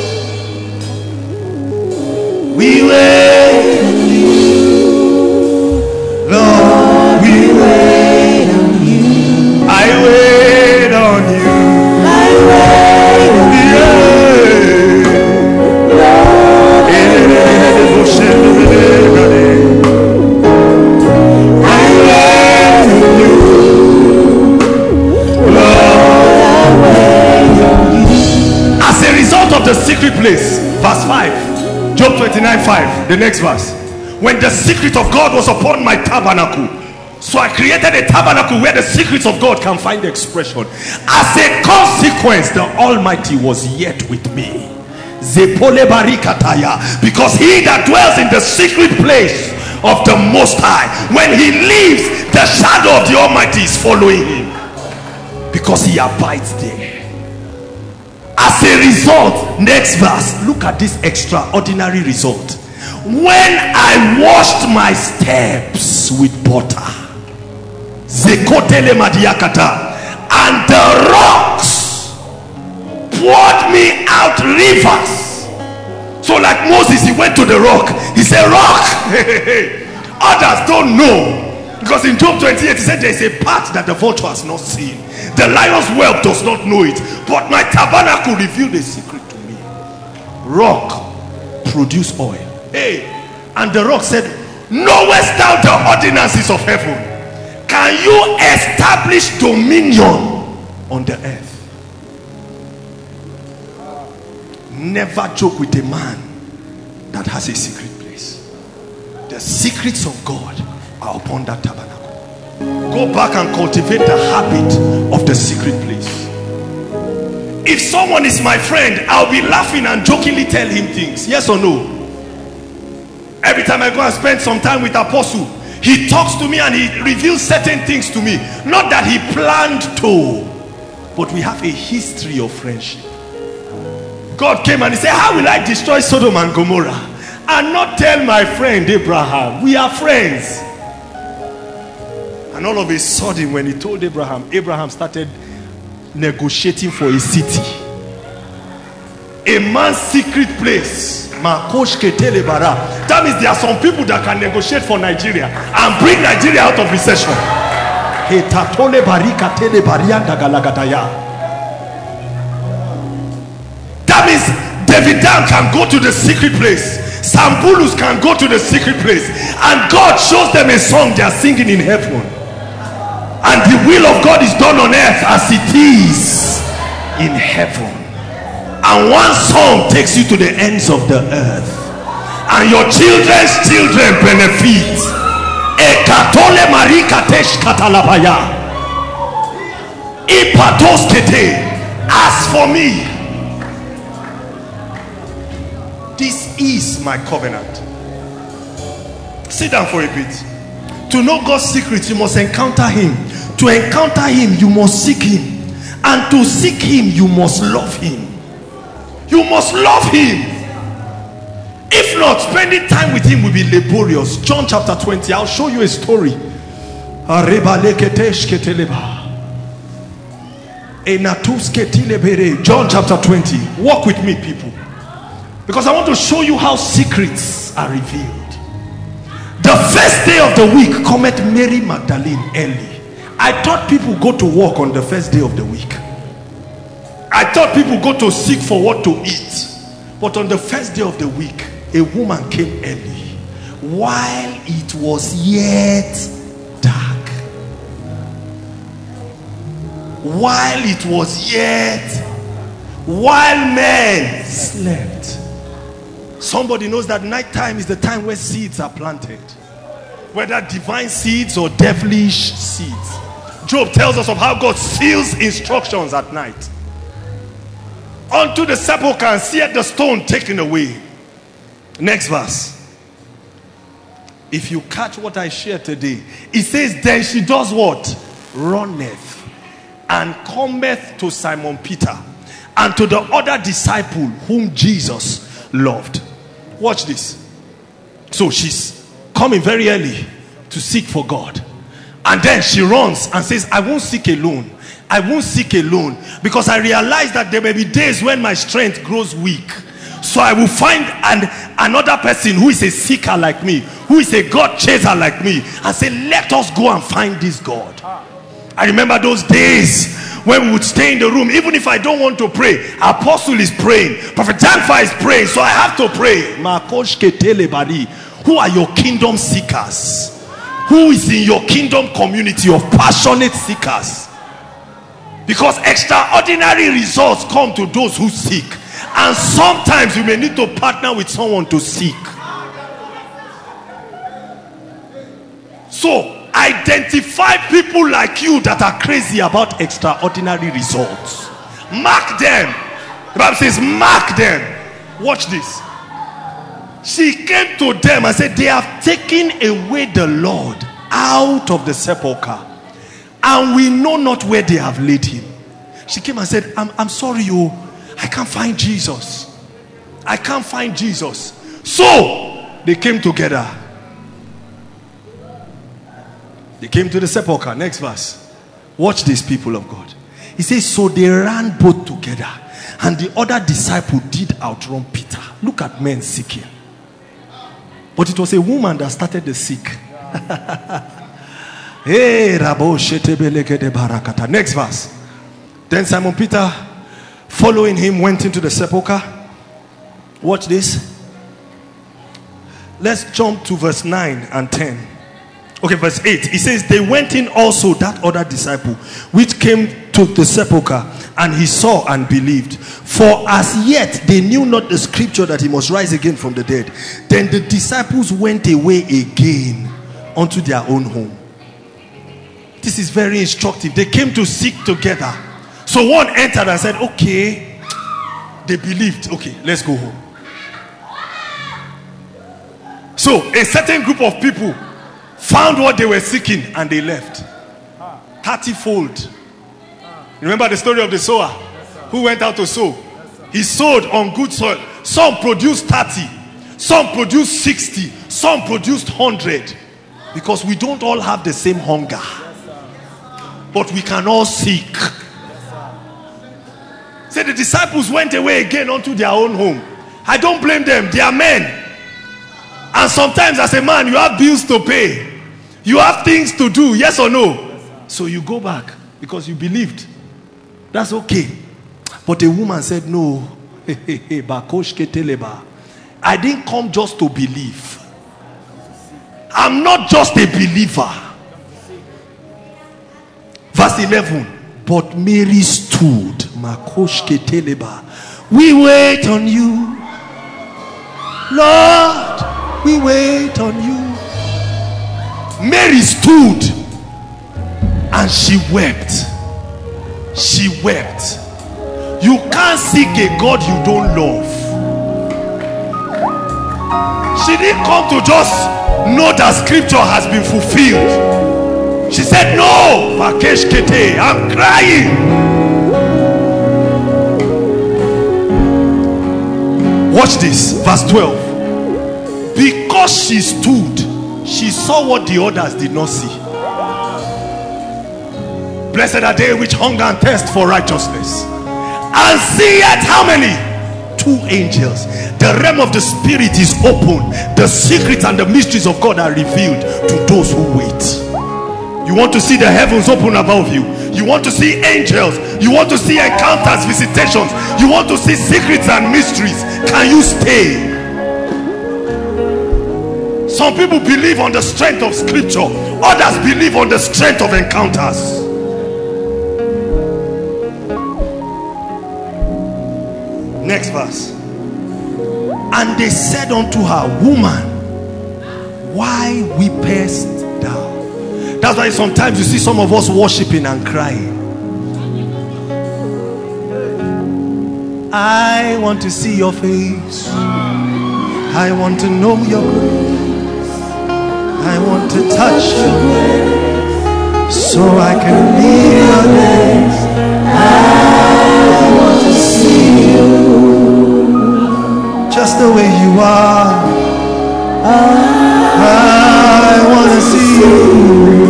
We wait on you, Lord. We wait on you. I wait on you. I wait on you, Lord. I wait on you, Lord. I wait on you. As a result of the secret place, verse 5. Job 29:5, the next verse. When the secret of God was upon my tabernacle, so I created a tabernacle where the secrets of God can find expression. As a consequence, the Almighty was yet with me. Because he that dwells in the secret place of the Most High, when he leaves, the shadow of the Almighty is following him, because he abides there. As a result, next verse, look at this extraordinary result. When I washed my steps with butter, Zekotele Madiakata, and the rocks poured me out rivers. So like Moses, he went to the rock. He said, rock. Others don't know, because in Job 28 he said there is a part that the vulture has not seen, the lion's whelp does not know it, but my tabernacle revealed a secret to me. Rock produce oil. Hey, and the rock said, knowest thou the ordinances of heaven? Can you establish dominion on the earth? Never joke with a man that has a secret place. The secrets of God are upon that tabernacle. Go back and cultivate the habit of the secret place. If someone is my friend, I'll be laughing and jokingly tell him things. Yes or no? Every time I go and spend some time with Apostle, he talks to me and he reveals certain things to me. Not that he planned to, but we have a history of friendship. God came and he said, how will I destroy Sodom and Gomorrah and not tell my friend Abraham? We are friends. And all of a sudden, when he told Abraham, Abraham started negotiating for a city, a man's secret place. That means there are some people that can negotiate for Nigeria and bring Nigeria out of recession. That means David Dan can go to the secret place, Sambulus can go to the secret place, and God shows them a song they are singing in heaven, and the will of God is done on earth as it is in heaven. And one song takes you to the ends of the earth, and your children's children benefit. Ekatole marikatesh katalabaya ipatos kete. As for me, this is my covenant. Sit down for a bit. To know God's secrets, you must encounter him. To encounter him, you must seek him. And to seek him, you must love him. You must love him. If not, spending time with him will be laborious. John chapter 20, I'll show you a story. John chapter 20. Walk with me, people, because I want to show you how secrets are revealed. The first day of the week cometh Mary Magdalene early. I thought people go to work on the first day of the week. I thought people go to seek for what to eat. But on the first day of the week, a woman came early, while it was yet dark. While it was yet, while men slept. Somebody knows that nighttime is the time where seeds are planted, whether divine seeds or devilish seeds. Job tells us of how God seals instructions at night. Unto the sepulchre and seeth the stone taken away. Next verse. If you catch what I shared today, it says, then she does what? Runneth and cometh to Simon Peter and to the other disciple whom Jesus loved. Watch this. So she's coming very early to seek for God, and then she runs and says, I won't seek alone. I won't seek alone, because I realize that there may be days when my strength grows weak. So I will find another person who is a seeker like me, who is a God chaser like me, and say, let us go and find this God. I remember those days when we would stay in the room. Even if I don't want to pray, Apostle is praying, Prophet Janfa is praying, so I have to pray. Who are your kingdom seekers? Who is in your kingdom community of passionate seekers? Because extraordinary results come to those who seek. And sometimes you may need to partner with someone to seek. So identify people like you that are crazy about extraordinary results. Mark them. The Bible says mark them. Watch this. She came to them and said, they have taken away the Lord out of the sepulchre, and we know not where they have laid him. She came and said, I'm sorry, I can't find Jesus. I can't find Jesus. So they came together. They came to the sepulchre. Next verse. Watch this, people of God. He says, so they ran both together, and the other disciple did outrun Peter. Look at men seeking. But it was a woman that started the sick. Hey, next verse. Then Simon Peter, following him, went into the sepulchre. Watch this. Let's jump to verse 9 and 10. Okay, verse 8. He says, they went in also, that other disciple, which came to the sepulchre, and he saw and believed. For as yet they knew not the scripture that he must rise again from the dead. Then the disciples went away again unto their own home. This is very instructive. They came to seek together. So one entered and said, okay, they believed. Okay, let's go home. So a certain group of people found what they were seeking and they left. 30-fold. Remember the story of the sower who went out to sow? He sowed on good soil. Some produced 30, some produced 60, some produced 100. Because we don't all have the same hunger, but we can all seek. Say the disciples went away again unto their own home. I don't blame them. They are men. And sometimes as a man, you have bills to pay. You have things to do, yes or no? So you go back because you believed. That's okay. But a woman said, no. I didn't come just to believe. I'm not just a believer. Verse 11. But Mary stood. We wait on you, Lord. We wait on you. Mary stood and she wept. She wept. You can't seek a God you don't love. She didn't come to just know that scripture has been fulfilled. She said, no, Vakesh Kete, I'm crying. Watch this, verse 12. Because she stood, she saw what the others did not see. Blessed are they which hunger and thirst for righteousness, and see yet how many? 2 angels. The realm of the spirit is open. The secrets and the mysteries of God are revealed to those who wait. You want to see the heavens open above you. You want to see angels. You want to see encounters, visitations. You want to see secrets and mysteries. Can you stay? Some people believe on the strength of scripture. Others believe on the strength of encounters. Next verse. And they said unto her, woman, why weepest thou? That's why sometimes you see some of us worshiping and crying. I want to see your face. I want to know your grace. I want to touch your grace, so I can live your days. I want to see you just the way you are. I want to see you.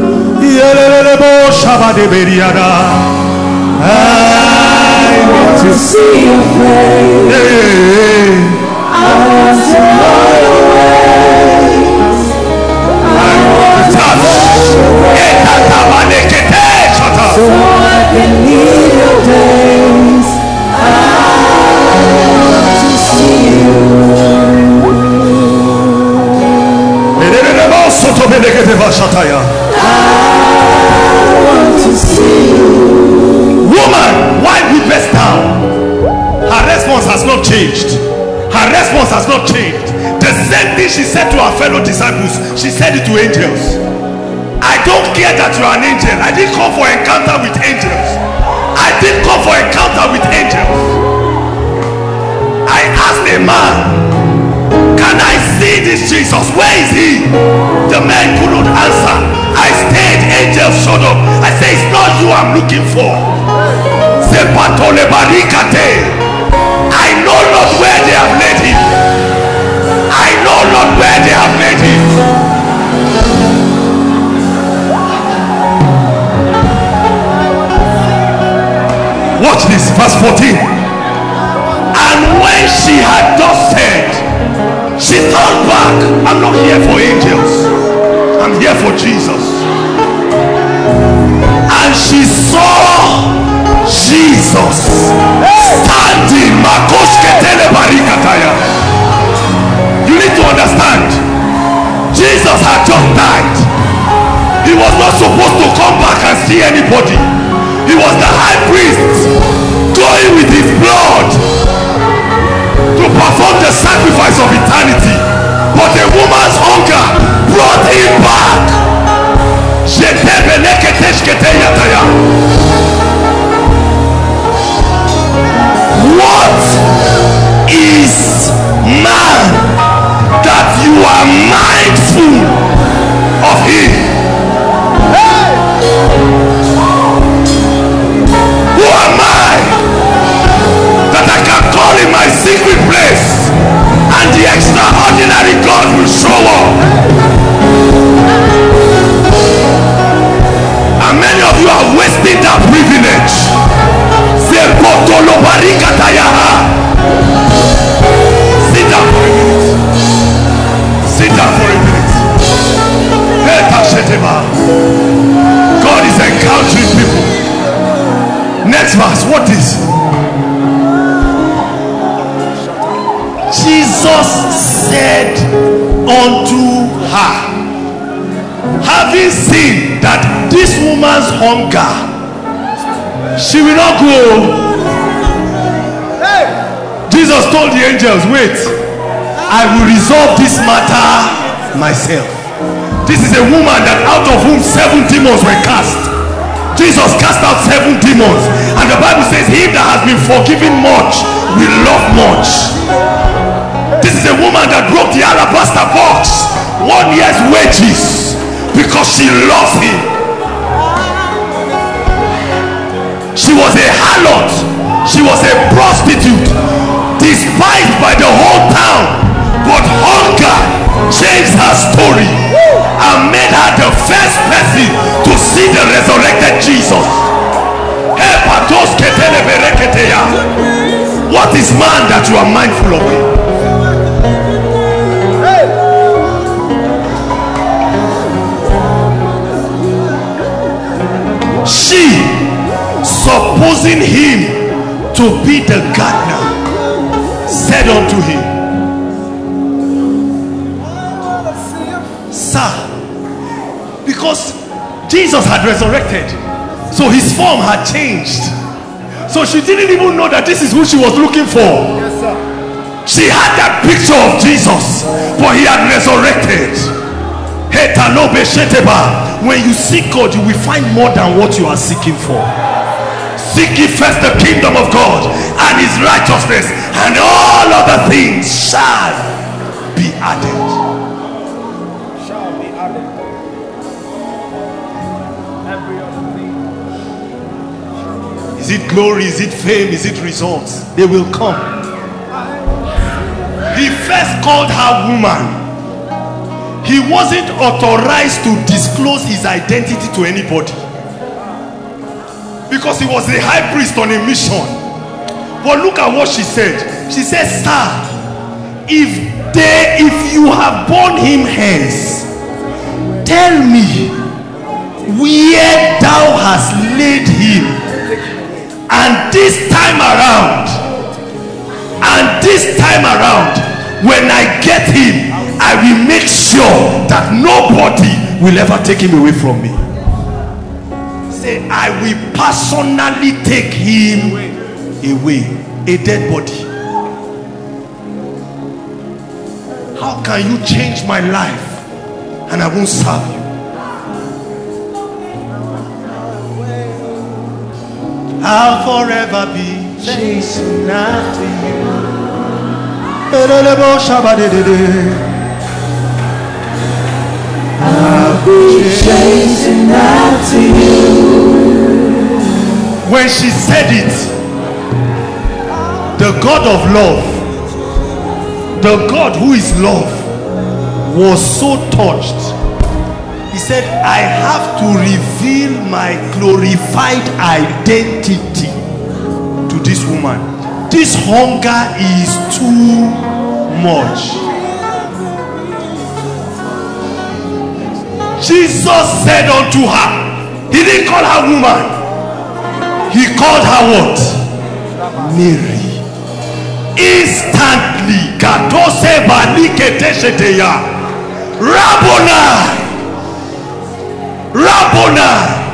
I want to see your face. I want to know your ways. I want to touch your ways, so I can live your days. I want to see you. I want to see you. Woman, why weepest thou? Her response has not changed. Her response has not changed. The same thing she said to her fellow disciples, she said it to angels. I don't care that you are an angel. I didn't come for encounter with angels. I didn't come for encounter with angels. I asked a man, can I see this Jesus? Where is he? The man could not answer. I stayed, angels showed up. I say, it's not you I'm looking for. Verse 14. And when she had thus said, she turned back. I'm not here for angels, I'm here for Jesus. And she saw Jesus standing. You need to understand, Jesus had just died. He was not supposed to come back and see anybody. He was the high priest going with his blood to perform the sacrifice of eternity. But a woman's hunger brought him back. What is man that you are mindful of him? Hey! Who am I that I can call in my secret place and the extraordinary God will show up? And many of you are wasting that privilege. Sit down for a minute. Sit down for a minute. God is encountering people. Next verse. What is? Jesus said unto her, having seen that this woman's hunger, she will not go. Jesus told the angels, wait, I will resolve this matter myself. This is a woman that out of whom 7 demons were cast. Jesus cast out 7 demons, and the Bible says, he that has been forgiven much will love much. This is a woman that broke the alabaster box, 1 year's wages, because she loves him. She was a harlot. She was a prostitute, despised by the whole town, but hunger changed her story and made her the first person to see the resurrected Jesus. What is man that you are mindful of him? She, supposing him to be the gardener, said unto him, sir, because Jesus had resurrected, so his form had changed, so she didn't even know that this is who she was looking for. Yes, sir. She had that picture of Jesus, but he had resurrected. When you seek God, you will find more than what you are seeking for. Seek ye first the kingdom of God and his righteousness, and all other things shall be added. Shall be added. Every other thing. Is it glory? Is it fame? Is it results? They will come. He first called her woman. He wasn't authorized to disclose his identity to anybody, because he was the high priest on a mission. But look at what she said. She said, sir, if you have borne him hence, tell me where thou hast laid him, and this time around, when I get him, I will make sure that nobody will ever take him away from me. Say, I will personally take him away. A dead body. How can you change my life and I won't serve you? I'll forever be chasing after you. I'll be chasing after you. When she said it, the God of love, the God who is love, was so touched. He said, I have to reveal my glorified identity to this woman, this hunger is too much. Jesus said unto her, he didn't call her woman, he called her what? Mary. Instantly, Rabboni, Rabboni.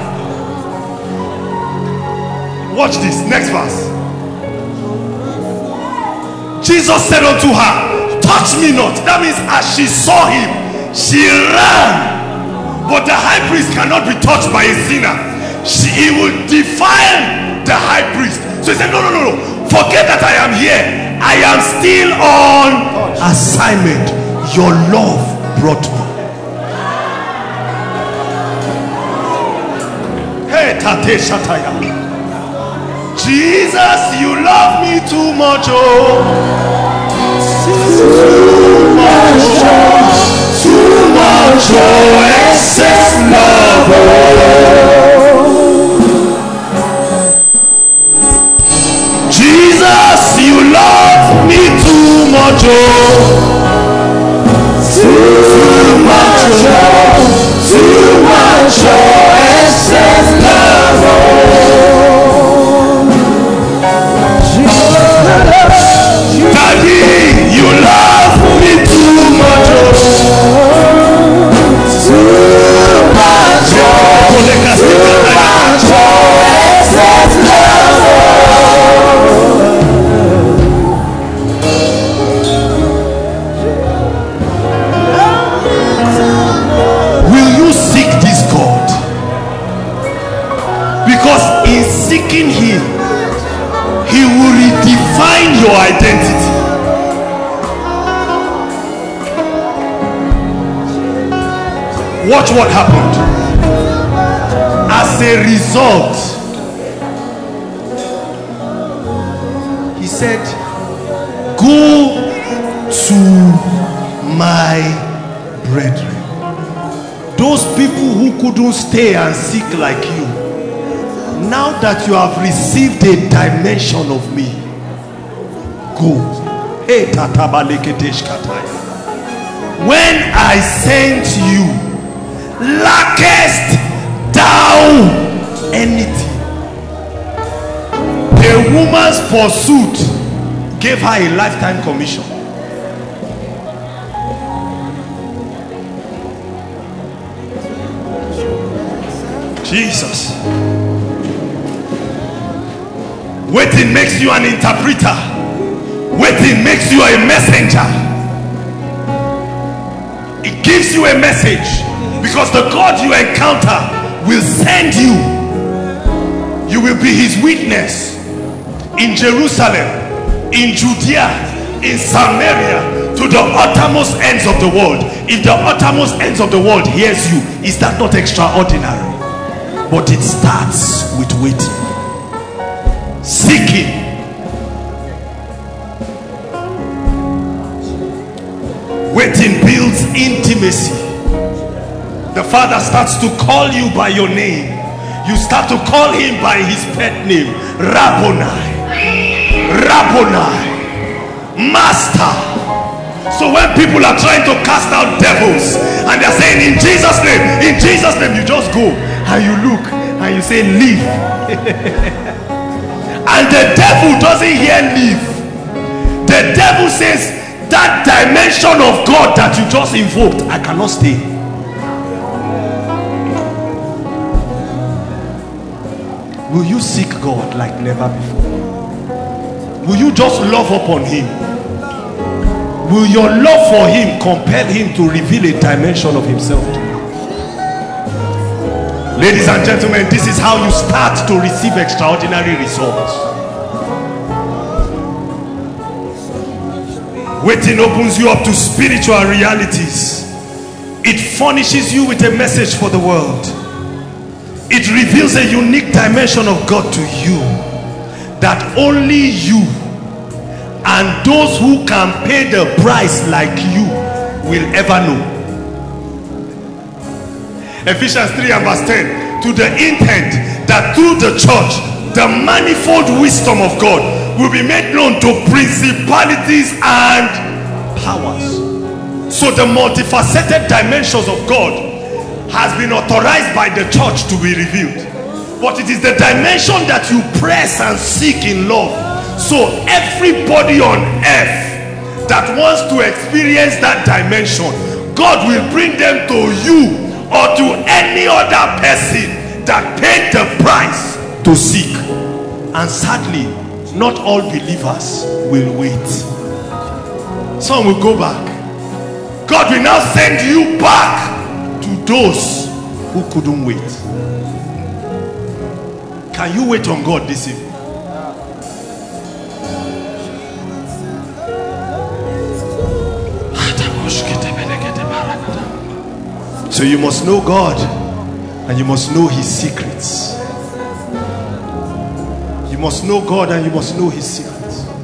Watch this, next verse. Jesus said unto her, touch me not. That means as she saw him, she ran. But the high priest cannot be touched by a sinner. He will defile the high priest. So he said, no, no, no, no. Forget that I am here. I am still on assignment. Your love brought me. Hey, Tate Shataya. Jesus, you love me too much, oh. Too much, oh. Too much, oh. Excess love, oh. Jesus, you love me too much, oh. Too much, oh. Too much, oh. Excess love, oh. Daddy, you love me too much, oh. Too much, oh. Too much, oh. Excess love, oh. Will you seek this God? Because in seeking him, he will redefine your identity. Watch what happened. As a result, he said, go to my brethren, those people who couldn't stay and seek like you. Now that you have received a dimension of me, go. Hey, when I sent you, lackest thou anything? A woman's pursuit gave her a lifetime commission. Jesus. Waiting makes you an interpreter. Waiting makes you a messenger. It gives you a message, because the God you encounter will send you. You will be his witness in Jerusalem, in Judea, in Samaria, to the uttermost ends of the world. If the uttermost ends of the world hears you, is that not extraordinary? But it starts with waiting, seeking. Waiting builds intimacy. The Father starts to call you by your name. You start to call him by his pet name. Rabboni, Rabboni, Master. So when people are trying to cast out devils and they're saying in Jesus' name, you just go and you look and you say leave. And the devil doesn't hear leave. The devil says, that dimension of God that you just invoked, I cannot stay. Will you seek God like never before? Will you just love upon him? Will your love for him compel him to reveal a dimension of himself to you? Ladies and gentlemen, this is how you start to receive extraordinary results. Waiting opens you up to spiritual realities. It furnishes you with a message for the world. It reveals a unique dimension of God to you that only you and those who can pay the price like you will ever know. Ephesians 3 and verse 10, to the intent that through the church the manifold wisdom of God will be made known to principalities and powers. So the multifaceted dimensions of God has been authorized by the church to be revealed, but it is the dimension that you press and seek in love. So everybody on earth that wants to experience that dimension, God will bring them to you or to any other person that paid the price to seek. And sadly, not all believers will wait. Some will go back. God will now send you back to those who couldn't wait. Can you wait on God this evening? So you must know God, and you must know his secrets. You must know God, and you must know his secrets.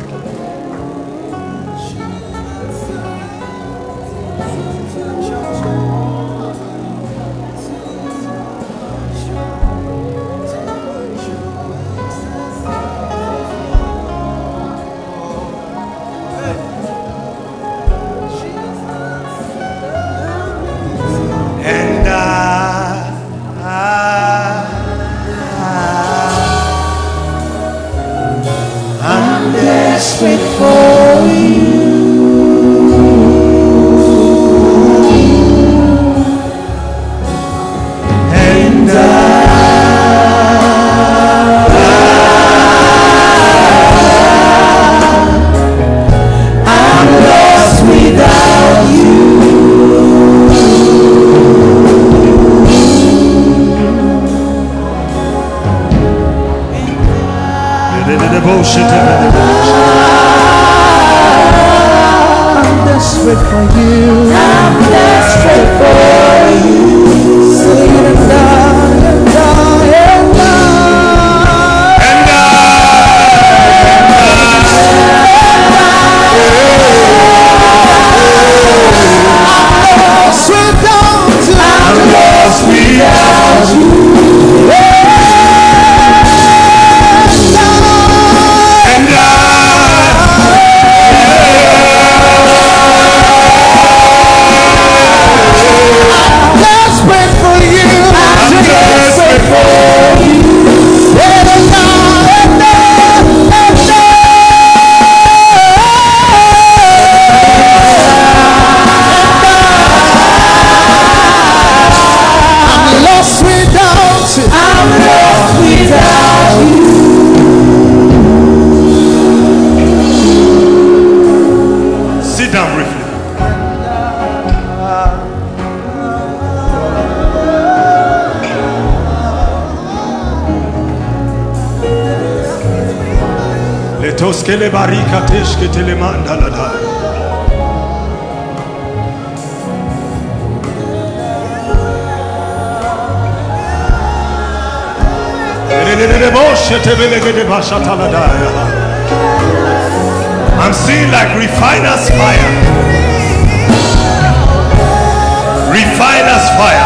I'm seeing like refiner's fire. Refiner's fire.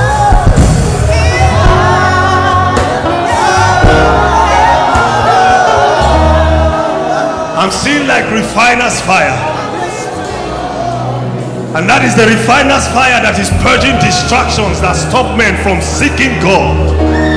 I'm seeing like refiner's fire. And that is the refiner's fire that is purging distractions that stop men from seeking God.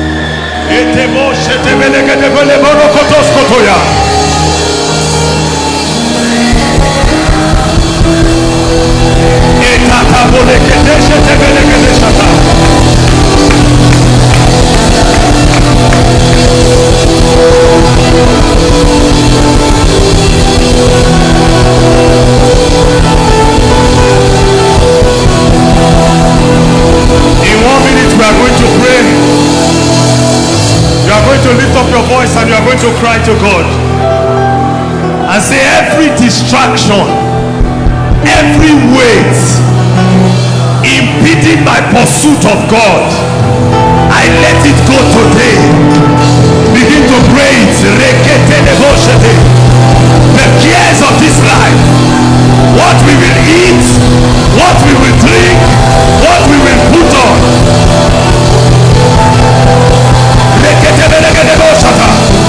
In 1 minute we are going to pray. You are going to lift up your voice and you are going to cry to God and say, every distraction, every weight impeding my pursuit of God, I let it go today. Begin to pray it. The cares of this life, what we will eat, what we will drink, what we will put on.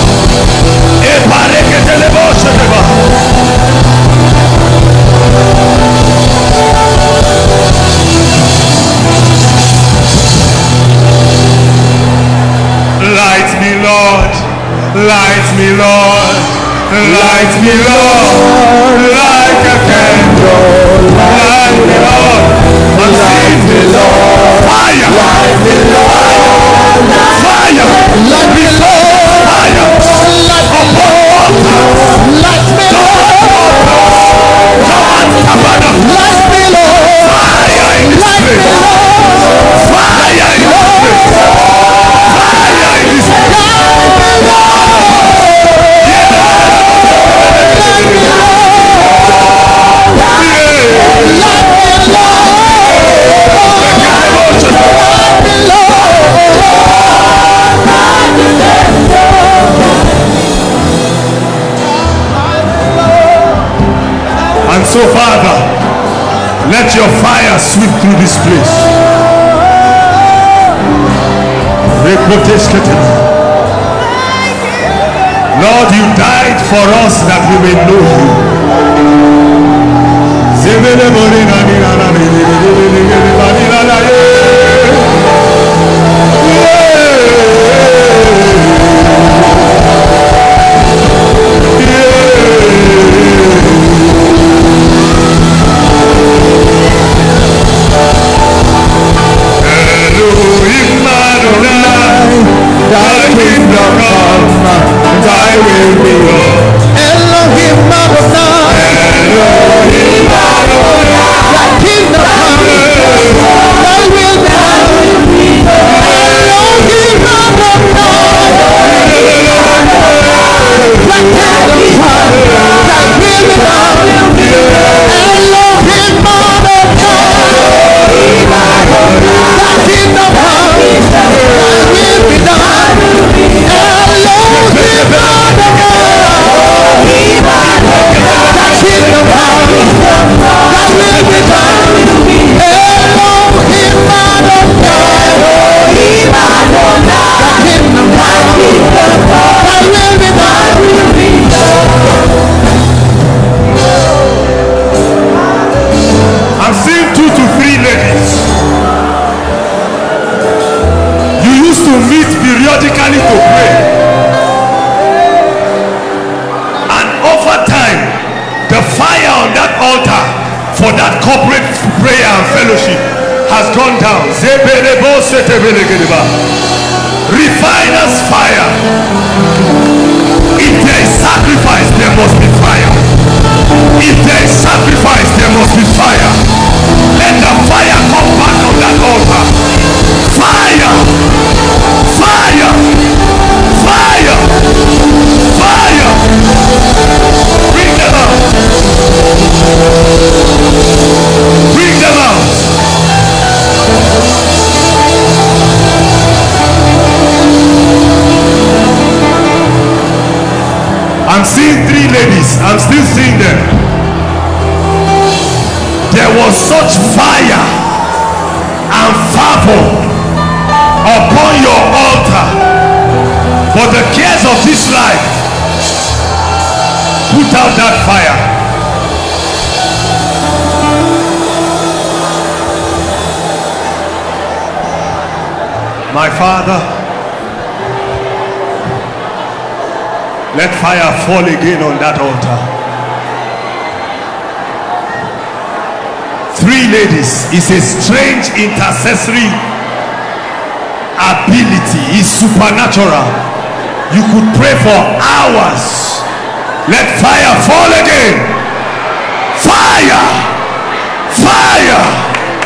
Light me, Lord, like a candle. Light me, Lord. Light me, Lord. Fire. Light me, Lord. Fire. Light me, Lord. Fire. Light me, Lord. Light me, Lord. Light me, Lord. Fire in this place. Fire in this place. Fire in this place. And so, Father, let your fire sweep through this place. Lord, you died for us that we may know Thy kingdom come, thy will be done. Elohim Adonai, Elohim Adonai, thy kingdom come, thy will be done. Elohim Adonai, thy kingdom come, thy will be done. Elohim Adonai, thy kingdom come, thy will be done. I'm seeing 2 to 3 ladies. You used to meet periodically to pray, and over time the fire on that altar for that corporate prayer and fellowship has gone down. Refiner's fire. If there is sacrifice, there must be fire. If there is sacrifice, there must be fire. Let the fire come back on that altar. Fire, fire, fire, fire. Bring them out. Bring them out. I'm seeing 3 ladies. I'm still seeing them. There was such fire and fervor upon your altar, but the cares of this life put out that fire. My Father, let fire fall again on that altar. 3 ladies is a strange intercessory ability. It's supernatural. You could pray for hours. Let fire fall again. Fire, fire.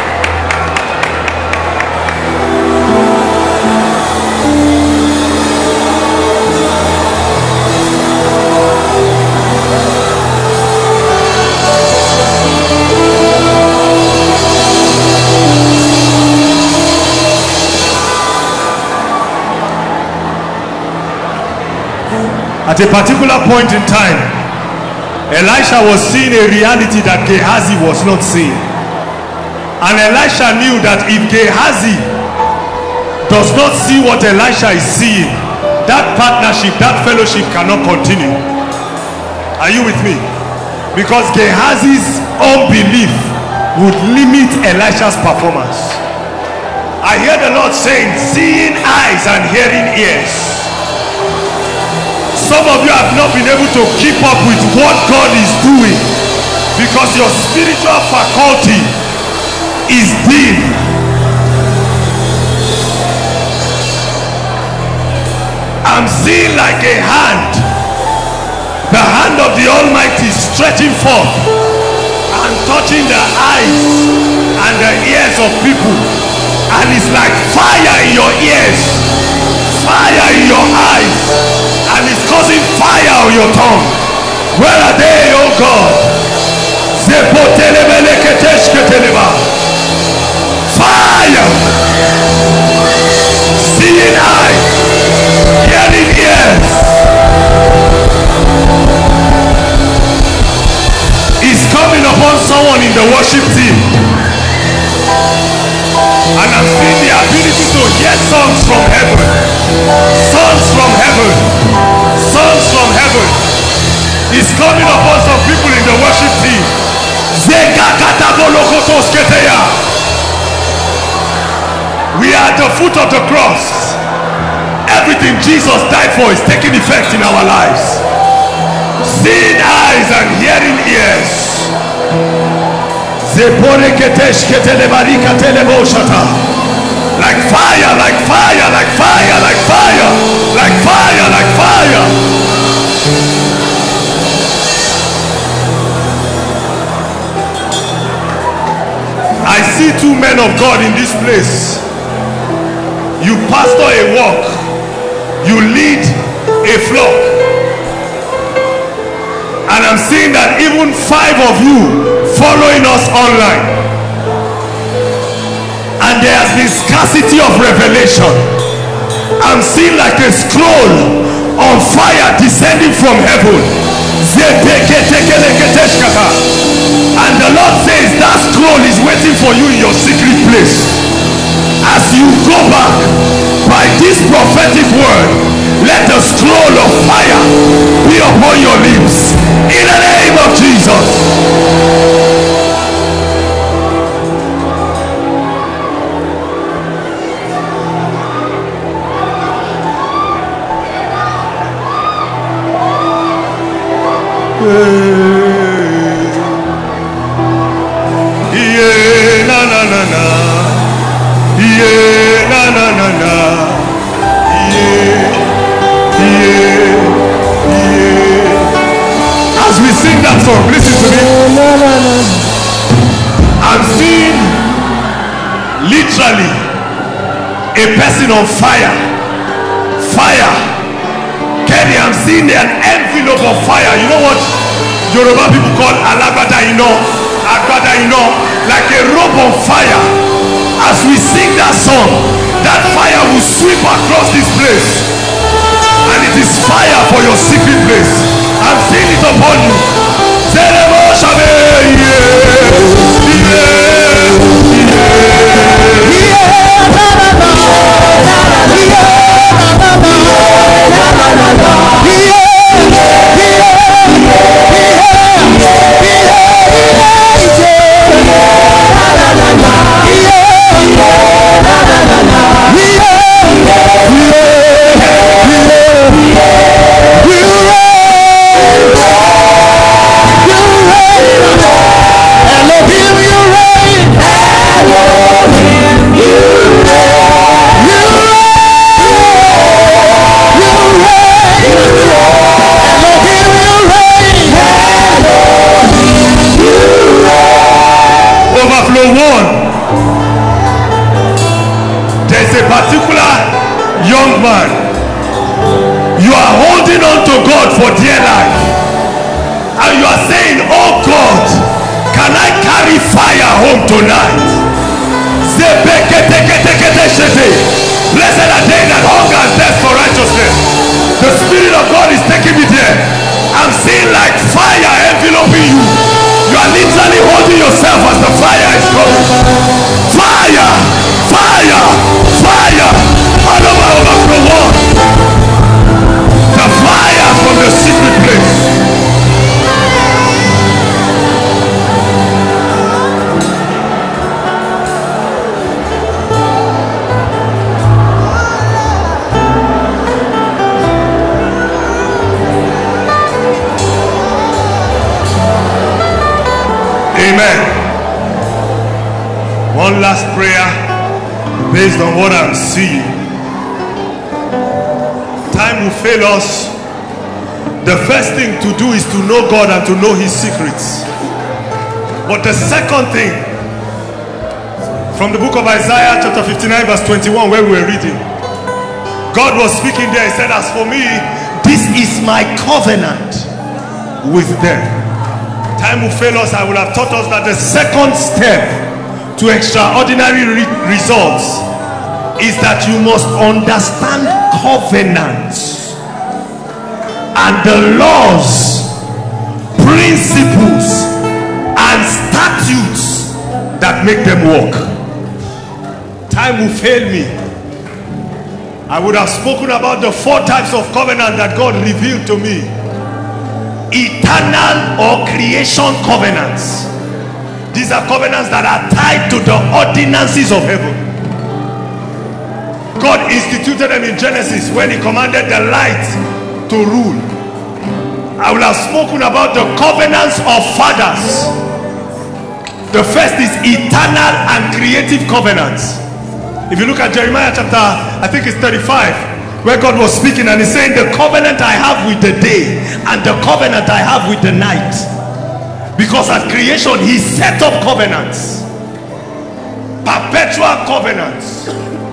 At a particular point in time, Elisha was seeing a reality that Gehazi was not seeing. And Elisha knew that if Gehazi does not see what Elisha is seeing, that partnership, that fellowship cannot continue. Are you with me? Because Gehazi's unbelief would limit Elisha's performance. I hear the Lord saying, seeing eyes and hearing ears. Some of you have not been able to keep up with what God is doing because your spiritual faculty is dim. I'm seeing like a hand, the hand of the Almighty stretching forth and touching the eyes and the ears of people, and it's like fire in your ears, fire in your eyes, and it's causing fire on your tongue. Where are they, oh God? Fire, seeing eyes, hearing ears. Is coming upon someone in the worship team, and I'm seeing the ability to hear songs from heaven, songs from heaven, songs from heaven. Is coming upon some people in the worship team. We are at the foot of the cross. Everything Jesus died for is taking effect in our lives. Seeing eyes and hearing ears. Like fire, like fire, like fire, like fire, like fire, like fire. I see two men of God in this place. You pastor a walk, you lead a flock, and I'm seeing that even 5 of you following us online, and there has been scarcity of revelation. I'm seeing like a scroll on fire descending from heaven, and the Lord says that scroll is waiting for you in your secret place. As you go back by this prophetic word, let the scroll of fire be upon your lips in the name of Jesus. Yeah, na na na na. Yeah, na na na na. Yeah, yeah, yeah. As we sing that song, listen to me. I'm seeing literally a person on fire. Fire. Kenny, I'm seeing an envelope of fire. You know what Yoruba people call alagbada ino, agbada ino, like a rope on fire. As we sing that song, that fire will sweep across this place, and it is fire for your secret place. I'm seeing it upon you. There's a particular young man. You are holding on to God for dear life, and you are saying, oh God, can I carry fire home tonight? Blessed are they that hunger and thirst for righteousness. The Spirit of God is taking me there. I'm seeing like fire enveloping you. You are literally holding yourself as the fire is coming. Fire, fire, fire. All over the world. The fire from the secret place. One last prayer based on what I'm seeing. Time will fail us. The first thing to do is to know God and to know his secrets. But the second thing, from the book of Isaiah chapter 59 verse 21, where we were reading, God was speaking there. He said, as for me, this is my covenant with them. Time will fail us. I would have taught us that the second step to extraordinary results is that you must understand covenants and the laws, principles and statutes that make them work. Time will fail me. I would have spoken about the 4 types of covenant that God revealed to me. Eternal or creation covenants. These are covenants that are tied to the ordinances of heaven. God instituted them in Genesis when he commanded the light to rule. I will have spoken about the covenants of fathers. The first is eternal and creative covenants. If you look at Jeremiah chapter, I think it's 35, where God was speaking and he's saying, the covenant I have with the day and the covenant I have with the night. Because at creation he set up covenants, perpetual covenants.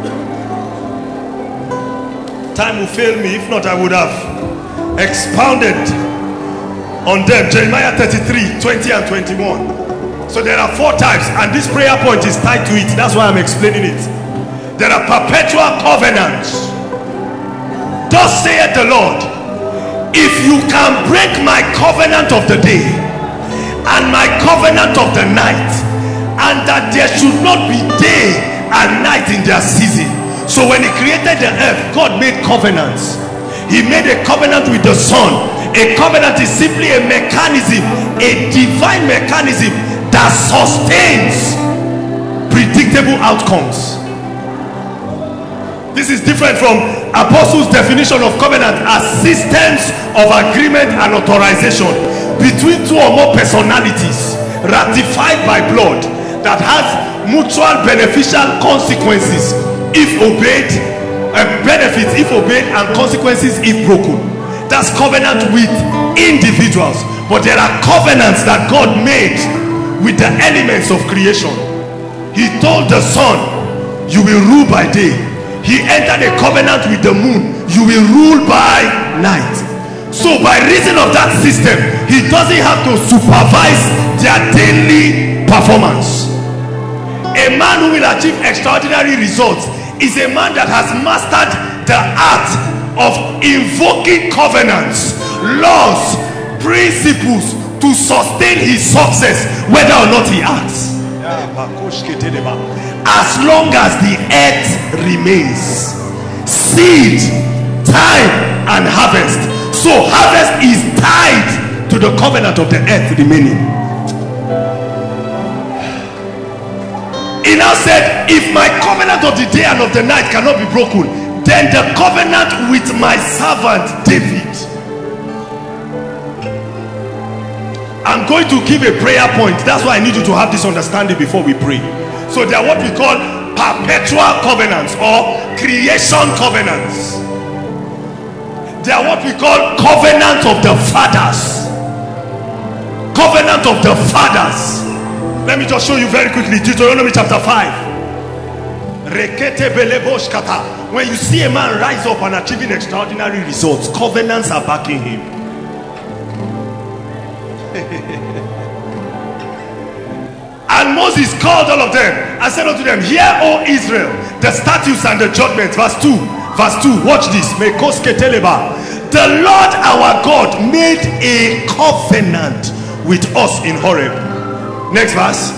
Time will fail me. If not, I would have expounded on them. Jeremiah 33, 20 and 21. So there are 4 types, and this prayer point is tied to it. That's why I'm explaining it. There are perpetual covenants. Thus saith the Lord, if you can break my covenant of the day and my covenant of the night, and that there should not be day and night in their season. So when he created the earth, God made covenants. He made a covenant with the sun. A covenant is simply a mechanism, a divine mechanism that sustains predictable outcomes. This is different from Apostles' definition of covenant as systems of agreement and authorization between 2 or more personalities ratified by blood that has mutual beneficial consequences if obeyed, benefits if obeyed and consequences if broken. That's covenant with individuals. But there are covenants that God made with the elements of creation. He told the sun, you will rule by day. He entered a covenant with the moon, you will rule by night. So by reason of that system, he doesn't have to supervise their daily performance. A man who will achieve extraordinary results is a man that has mastered the art of invoking covenants, laws, principles to sustain his success whether or not he acts. As long as the earth remains, seed, time and harvest. So harvest is tied to the covenant of the earth remaining. He now said, if my covenant of the day and of the night cannot be broken, then the covenant with my servant David. I'm going to give a prayer point. That's why I need you to have this understanding before we pray. So they are what we call perpetual covenants or creation covenants. They are what we call covenant of the fathers. Covenant of the fathers. Let me just show you very quickly. Deuteronomy chapter 5. When you see a man rise up and achieving extraordinary results, covenants are backing him. And Moses called all of them and said unto them, hear, O Israel, the statutes and the judgments. Verse 2. Verse 2. Watch this. The Lord our God made a covenant with us in Horeb. Next verse.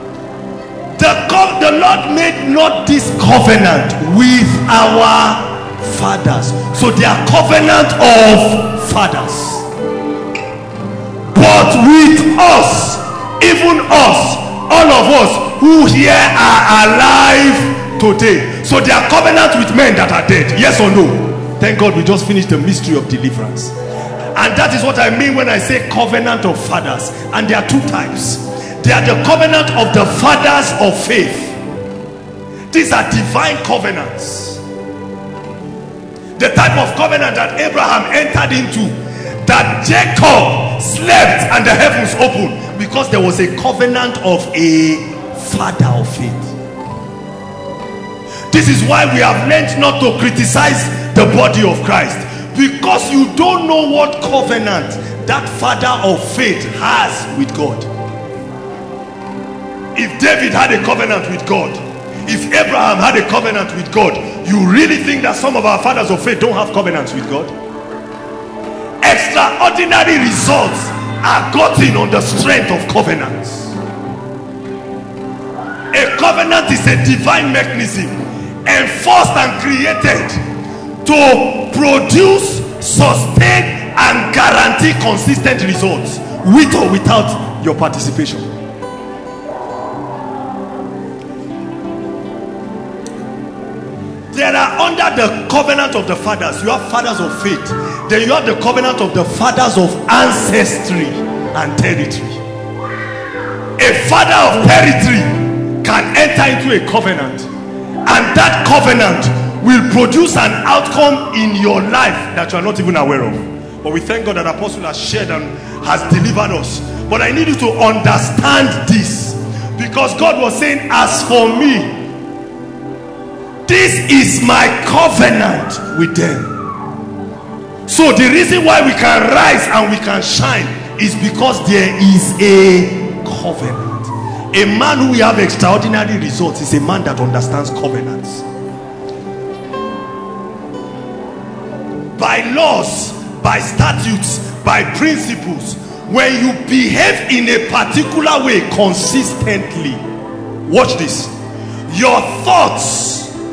The Lord made not this covenant with our fathers. So they are covenant of fathers. But with us, even us, all of us who here are alive today. So they are covenant with men that are dead. Yes or no? Thank God we just finished the mystery of deliverance. And that is what I mean when I say covenant of fathers. And there are 2 types. They are the covenant of the fathers of faith. These are divine covenants. The type of covenant that Abraham entered into, that Jacob slept and the heavens opened, because there was a covenant of a father of faith. This is why we have learned not to criticize the body of Christ, because you don't know what covenant that father of faith has with God. If David had a covenant with God, if Abraham had a covenant with God, you really think that some of our fathers of faith don't have covenants with God? Extraordinary results are gotten on the strength of covenants. A covenant is a divine mechanism enforced and created to produce, sustain and guarantee consistent results, with or without your participation. There are, under the covenant of the fathers, you have fathers of faith. Then you have the covenant of the fathers of ancestry and territory. A father of territory can enter into a covenant, and that covenant will produce an outcome in your life that you are not even aware of. But we thank God that Apostle has shared and has delivered us. But I need you to understand this, because God was saying, as for me, this is my covenant with them. So the reason why we can rise and we can shine is because there is a covenant. A man who will have extraordinary results is a man that understands covenants. By laws, by statutes, by principles, when you behave in a particular way consistently, watch this, your thoughts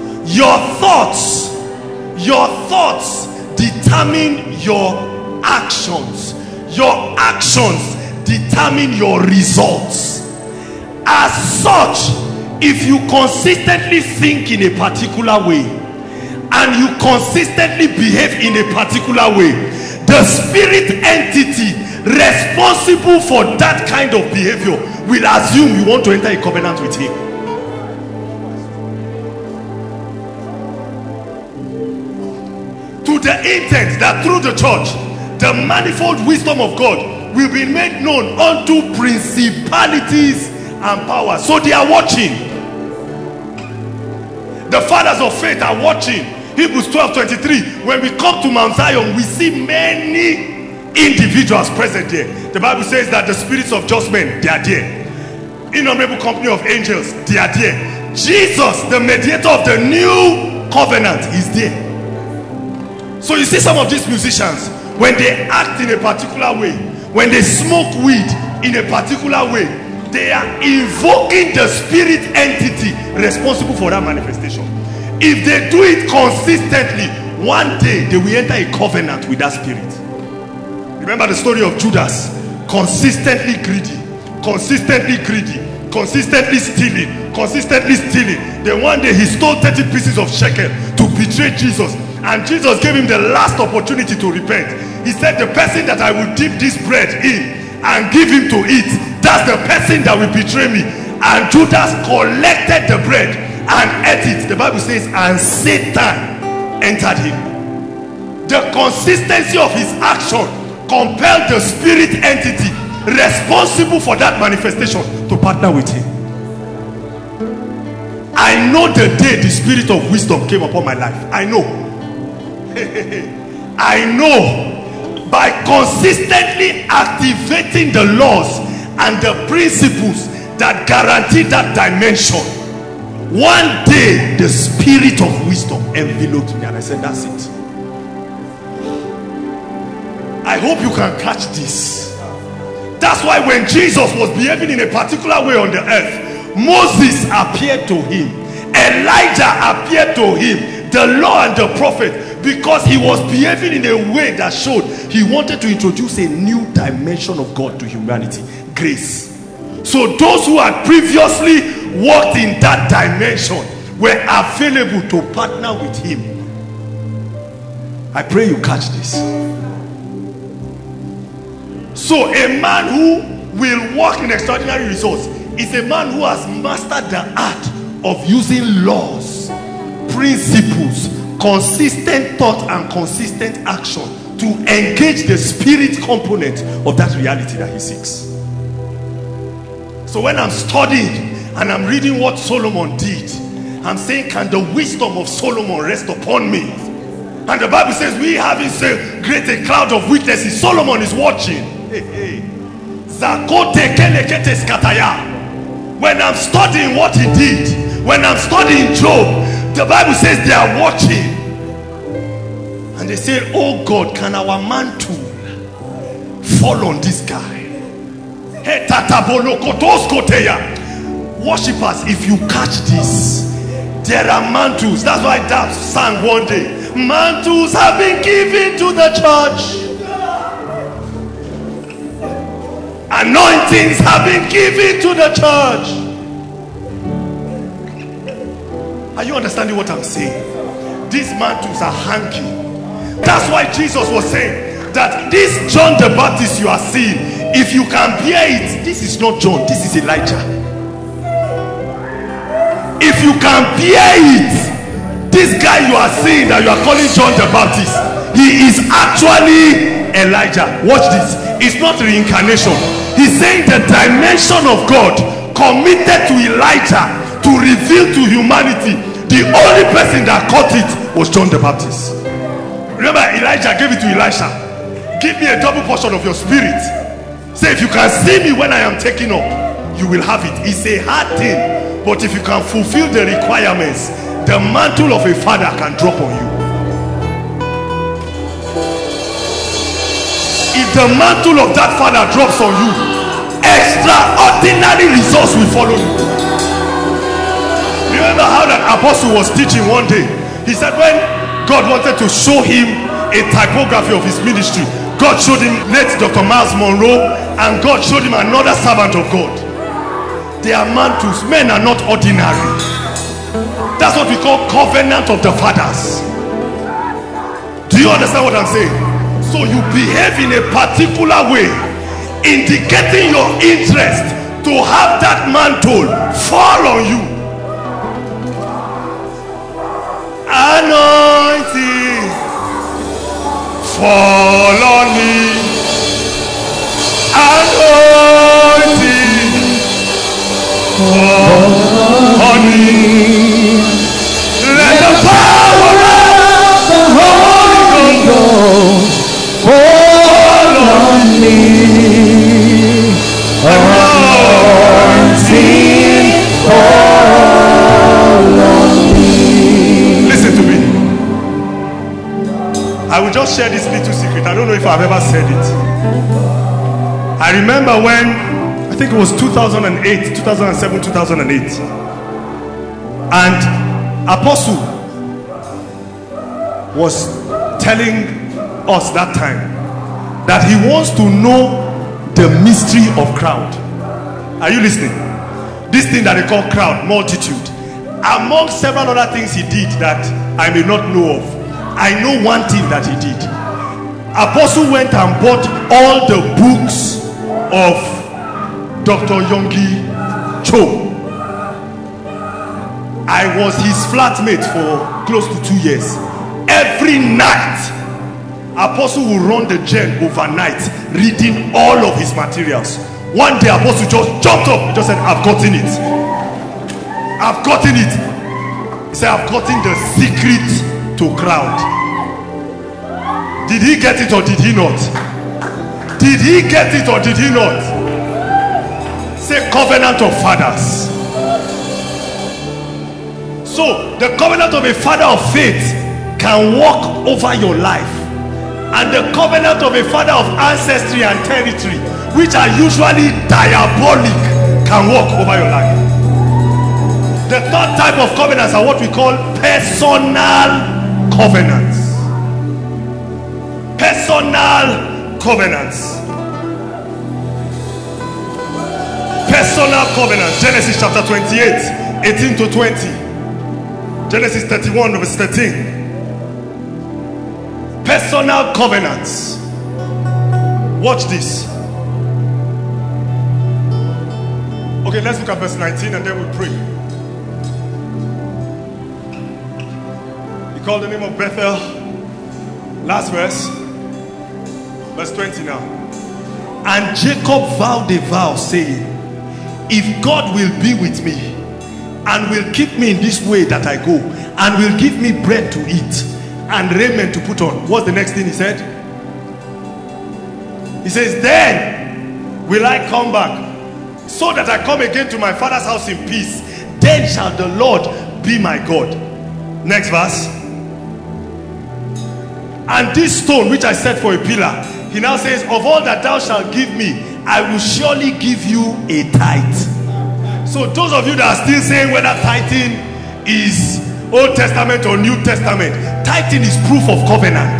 determine your actions. Your actions determine your results. As such, if you consistently think in a particular way and you consistently behave in a particular way, the spirit entity responsible for that kind of behavior will assume you want to enter a covenant with him. To the intent that through the church, the manifold wisdom of God will be made known unto principalities and powers. So they are watching. The fathers of faith are watching. Hebrews 12:23. When we come to Mount Zion, we see many individuals present there. The Bible says that the spirits of just men, they are there. Innumerable company of angels, they are there. Jesus, the mediator of the new covenant, is there. So you see some of these musicians, when they act in a particular way, when they smoke weed in a particular way, they are invoking the spirit entity responsible for that manifestation. If they do it consistently, one day they will enter a covenant with that spirit. Remember the story of Judas, consistently greedy, consistently stealing. Then one day he stole 30 pieces of shekel to betray Jesus. And Jesus gave him the last opportunity to repent. He said, the person that I will dip this bread in and give him to eat, that's the person that will betray me. And Judas collected the bread and ate it. The Bible says, and Satan entered him. The consistency of his action compelled the spirit entity responsible for that manifestation to partner with him. I know the day the spirit of wisdom came upon my life. I know. I know, by consistently activating the laws and the principles that guarantee that dimension, one day the spirit of wisdom enveloped me and I said, that's it. I hope you can catch this. That's why when Jesus was behaving in a particular way on the earth, Moses appeared to him, Elijah appeared to him, the law and the prophet, because he was behaving in a way that showed he wanted to introduce a new dimension of God to humanity, grace. So those who had previously walked in that dimension were available to partner with him. I pray you catch this. So a man who will walk in extraordinary results is a man who has mastered the art of using laws, principles, consistent thought and consistent action to engage the spirit component of that reality that he seeks. So when I'm studying and I'm reading what Solomon did, I'm saying, can the wisdom of Solomon rest upon me? And the Bible says, we having so great a cloud of witnesses. Solomon is watching. When I'm studying what he did, when I'm studying Job, the Bible says they are watching. And they say, oh God, can our mantle fall on this guy? Worshippers, if you catch this, there are mantles. That's why Dab sang one day, mantles have been given to the church, anointings have been given to the church. Are you understanding what I'm saying? These mantles are hanging. That's why Jesus was saying that this John the Baptist you are seeing, if you can bear it, this is not John, this is Elijah. If you can bear it, this guy you are seeing that you are calling John the Baptist, he is actually Elijah. Watch this. It's not reincarnation. He's saying the dimension of God committed to Elijah to reveal to humanity. The only person that caught it was John the Baptist. Remember, Elijah gave it to Elisha. Give me a double portion of your spirit. Say, if you can see me when I am taken up, you will have it. It's a hard thing, but if you can fulfill the requirements, the mantle of a father can drop on you. If the mantle of that father drops on you, extraordinary results will follow you. Remember how that apostle was teaching one day. He said when God wanted to show him a typography of his ministry, God showed him late Dr. Miles Monroe, and God showed him another servant of God. They are mantles. Men are not ordinary. That's what we call covenant of the fathers. Do you understand what I'm saying? So you behave in a particular way, indicating your interest to have that mantle fall on you. Anointing fall on me. Anointing fall on me. Let the power of the Holy Ghost fall on me. Anointing fall on me. Listen to me. I will just share this little secret. I don't know if I've ever said it. I remember when, I think it was 2008, 2007, 2008. And Apostle was telling us that time that he wants to know the mystery of crowd. Are you listening? This thing that they call crowd, multitude. Among several other things he did that I may not know of, I know one thing that he did. Apostle went and bought all the books of Dr. Yonggi Cho. I was his flatmate for close to 2 years. Every night Apostle will run the gen overnight reading all of his materials. One day Apostle just jumped up, he just said, I've gotten it. I've gotten it. He said, I've gotten the secret to crowd. Did he get it or did he not? Did he get it or did he not? Say covenant of fathers. So the covenant of a father of faith can walk over your life, and the covenant of a father of ancestry and territory, which are usually diabolic, can walk over your life. The third type of covenants are what we call personal covenants. Personal covenants. Personal covenants. Genesis chapter 28, 18 to 20. Genesis 31 verse 13. Personal covenants. Watch this. Okay, let's look at verse 19 and then we'll pray. call the name of Bethel. Last verse. Verse 20 now. And Jacob vowed a vow, saying, if God will be with me and will keep me in this way that I go, and will give me bread to eat and raiment to put on. What's the next thing he said? He says, then will I come back, so that I come again to my father's house in peace. Then shall the Lord be my God. Next verse. And this stone which I set for a pillar, he now says, of all that thou shalt give me, I will surely give you a tithe. So those of you that are still saying whether tithing is Old Testament or New Testament, tithing is proof of covenant.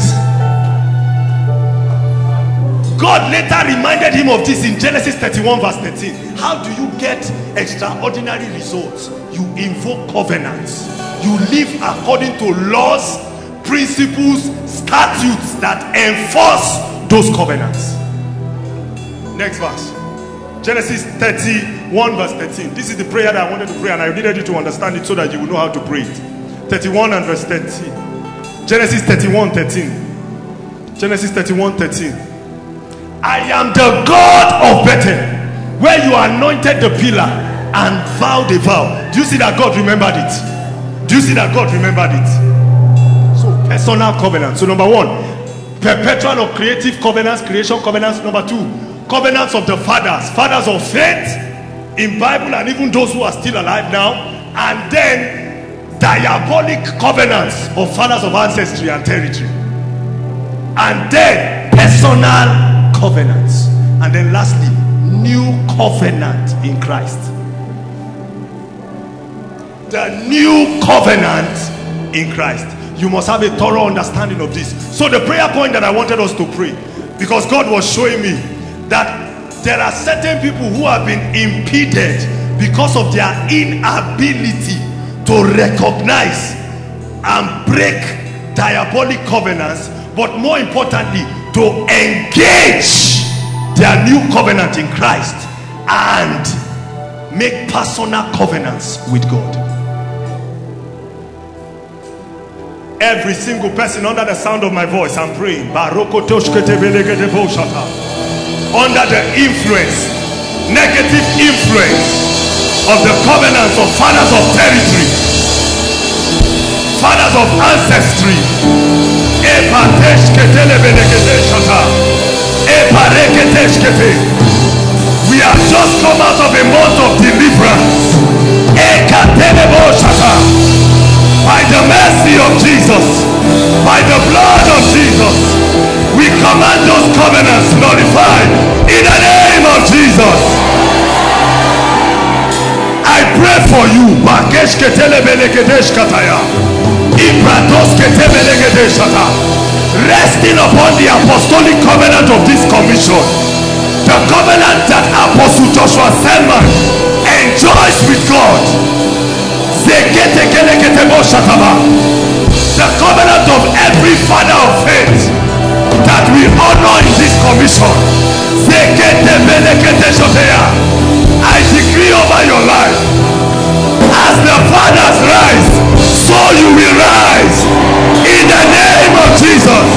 God later reminded him of this in Genesis 31 verse 13. How do you get extraordinary results? You invoke covenants. You live according to laws, principles, statutes that enforce those covenants. Next verse. Genesis 31 verse 13. This is the prayer that I wanted to pray, and I needed you to understand it so that you will know how to pray it. 31 and verse 13. Genesis 31 13. Genesis 31 13. I am the God of Bethel, where you anointed the pillar and vowed a vow. Do you see that God remembered it? Do you see that God remembered it? So personal covenant. So number one, perpetual or creative covenants, creation covenants. Number two, covenants of the fathers, fathers of faith in Bible, and even those who are still alive now. And then diabolic covenants of fathers of ancestry and territory. And then personal covenants. And then lastly, new covenant in Christ. The new covenant in Christ. You must have a thorough understanding of this. So the prayer point that I wanted us to pray, because God was showing me that there are certain people who have been impeded because of their inability to recognize and break diabolic covenants, but more importantly, to engage their new covenant in Christ and make personal covenants with God. Every single person under the sound of my voice, I'm praying under the influence, negative influence of the covenants of fathers of territory, fathers of ancestry. We have just come out of a month of deliverance. By the mercy of Jesus, by the blood of Jesus, we command those covenants nullified in the name of Jesus. I pray for you. Resting upon the apostolic covenant of this commission, the covenant that Apostle Joshua Selman enjoys with God, the covenant of every father of faith that we honor in this commission. I decree over your life, as the fathers rise, so you will rise in the name of Jesus.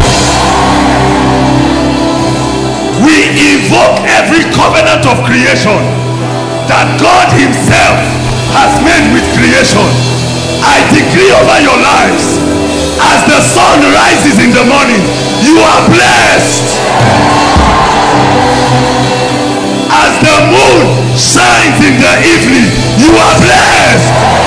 We invoke every covenant of creation that God himself has made with creation. I decree over your lives, as the sun rises in the morning, you are blessed. As the moon shines in the evening, you are blessed.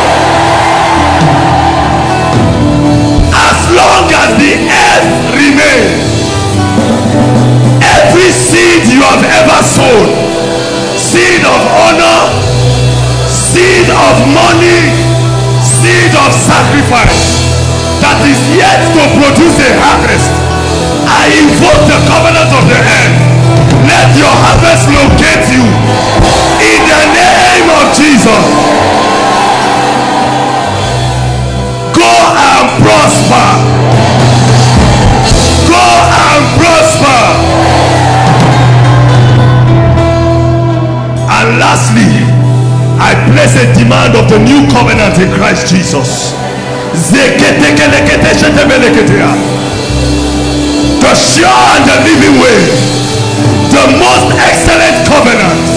As long as the earth remains, every seed you have ever sown, seed of honor, seed of money, seed of sacrifice, that is yet to produce a harvest, I invoke the covenant of the earth. Let your harvest locate you in the name of Jesus. Go and prosper. Go and prosper. And lastly, I place a demand of the new covenant in Christ Jesus. The sure and the living way, the most excellent covenant.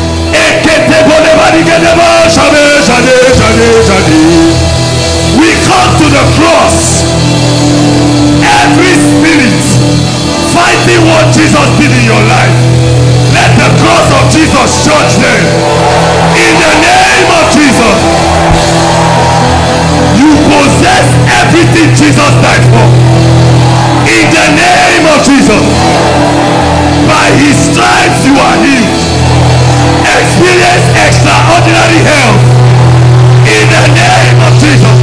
We come to the cross. Every spirit fighting what Jesus did in your life, let the cross of Jesus judge them. In the name of Jesus, you possess everything Jesus died for. In the name of Jesus, by his stripes you are healed. Experience extraordinary health. In the name of Jesus.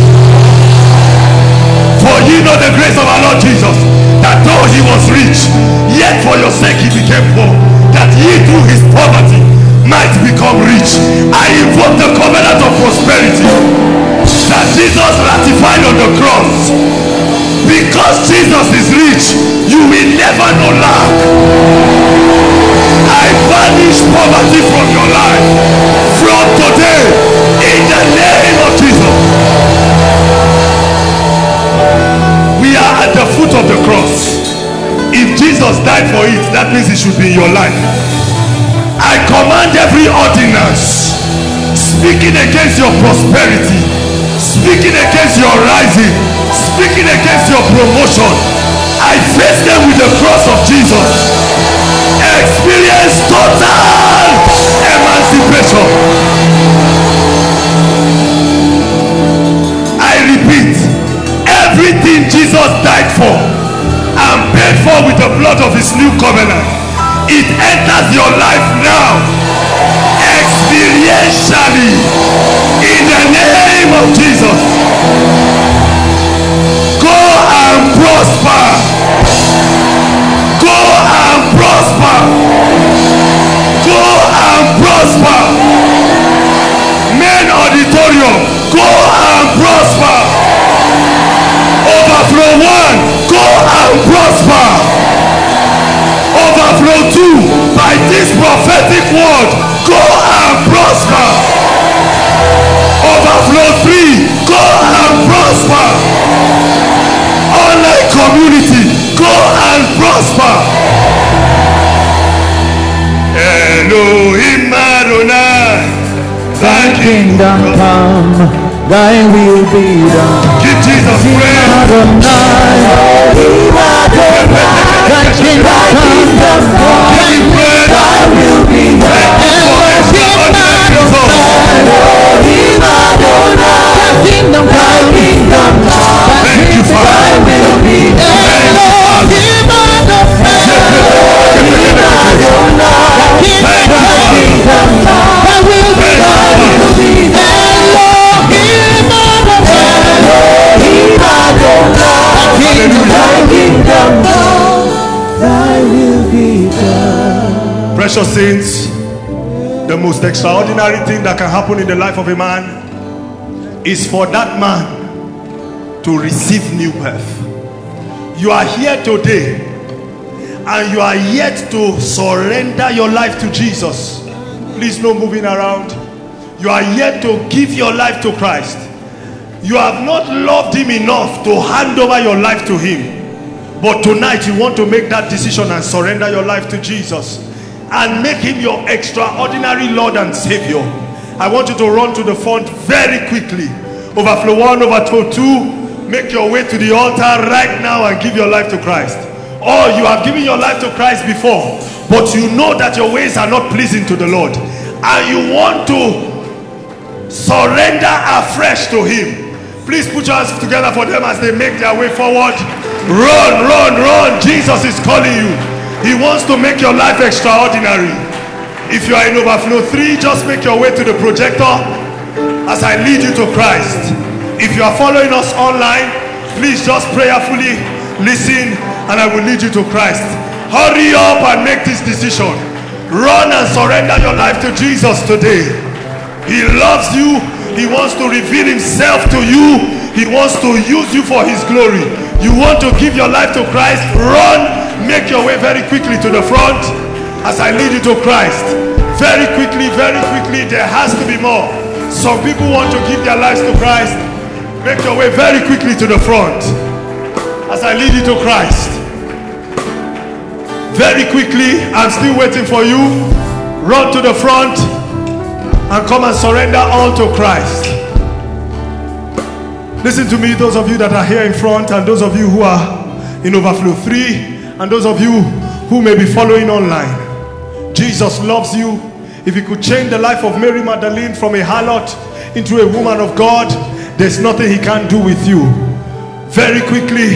For ye know the grace of our Lord Jesus, that though he was rich, yet for your sake he became poor, that ye through his poverty might become rich. I invoke the covenant of prosperity that Jesus ratified on the cross. Because Jesus is rich, you will never know lack. I banish poverty from your life from today in the name of Jesus. We are at the foot of the cross. If Jesus died for it, that means it should be in your life. I command every ordinance speaking against your prosperity, speaking against your rising, speaking against your promotion, I face them with the cross of Jesus. Experience total emancipation. I repeat, everything Jesus died for and paid for with the blood of his new covenant, it enters your life now experientially in the name of Jesus. Go and prosper. Go and prosper. Go and prosper. Main auditorium, go and prosper. Overflow 1, go and prosper. Overflow 2, by this prophetic word, go and prosper. Overflow 3, go and prosper. Online community, go and prosper. Elohim Adonai, thy kingdom come, thy will be done. Give Jesus praise. Adonai, thy kingdom come, Give him praise. thy will be done. Thank you, Father. Precious saints, the most extraordinary thing that can happen in the life of a man is for that man to receive new birth. You are here today and you are yet to surrender your life to Jesus. Please, no moving around. You are yet to give your life to Christ. You have not loved him enough to hand over your life to him. But tonight you want to make that decision and surrender your life to Jesus and make him your extraordinary Lord and Savior. I want you to run to the front very quickly. Overflow 1, overflow 2. Make your way to the altar right now and give your life to Christ. Or you have given your life to Christ before, but you know that your ways are not pleasing to the Lord, and you want to surrender afresh to him. Please put your hands together for them as they make their way forward. Run, run, run. Jesus is calling you. He wants to make your life extraordinary. If you are in overflow 3, just make your way to the projector as I lead you to Christ. If you are following us online, please just prayerfully listen and I will lead you to Christ. Hurry up and make this decision. Run and surrender your life to Jesus today. He loves you. He wants to reveal himself to you. He wants to use you for his glory. You want to give your life to Christ? Run. Make your way very quickly to the front as I lead you to Christ. Very quickly, there has to be more. Some people want to give their lives to Christ Make your way very quickly to the front as I lead you to Christ. Very quickly, I'm still waiting for you. Run to the front and come and surrender all to Christ. Listen to me, those of you that are here in front, and those of you who are in Overflow 3, and those of you who may be following online. Jesus loves you. If he could change the life of Mary Magdalene from a harlot into a woman of God, there's nothing he can't do with you. Very quickly,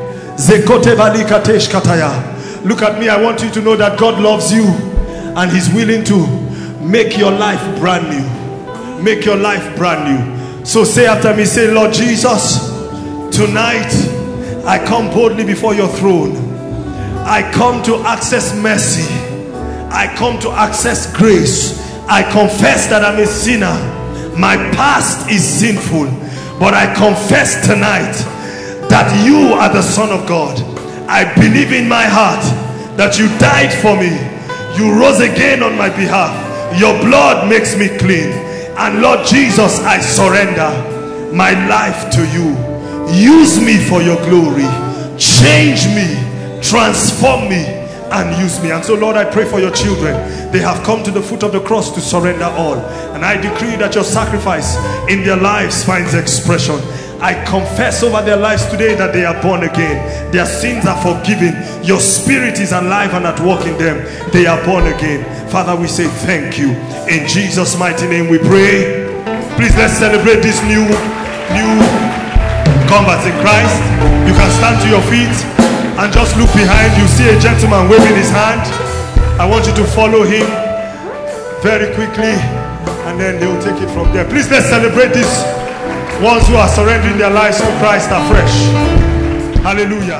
look at me. I want you to know that God loves you and he's willing to make your life brand new. Make your life brand new. So say after me, say, Lord Jesus, tonight I come boldly before your throne. I come to access mercy. I come to access grace. I confess that I'm a sinner. My past is sinful, but I confess tonight that you are the Son of God. I believe in my heart that you died for me. You rose again on my behalf. Your blood makes me clean. And Lord Jesus, I surrender my life to you. Use me for your glory. Change me, transform me, and use me. And so Lord, I pray for your children. They have come to the foot of the cross to surrender all, and I decree that your sacrifice in their lives finds expression. I confess over their lives today that they are born again. Their sins are forgiven. Your spirit is alive and at work in them. They are born again. Father, we say thank you. In Jesus' mighty name we pray. Please, let's celebrate this new converts in Christ. You can stand to your feet and just look behind. You see a gentleman waving his hand. I want you to follow him very quickly, and then they will take it from there. Please, let's celebrate these ones who are surrendering their lives to Christ afresh. Hallelujah.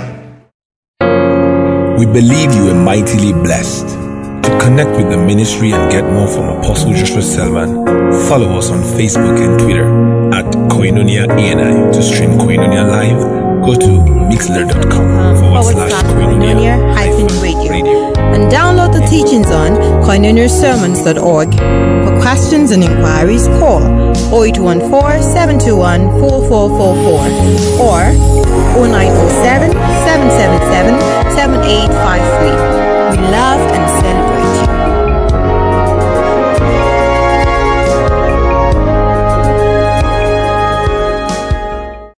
We believe you are mightily blessed. To connect with the ministry and get more from Apostle Joshua Selman, follow us on Facebook and Twitter at Koinonia ANI. To stream Koinonia live, go to mixler.com/Koinonia-radio and download the teachings on koinoniasermons.org. For questions and inquiries, call 0814-721-4444 or 0907-777-7853. We love and celebrate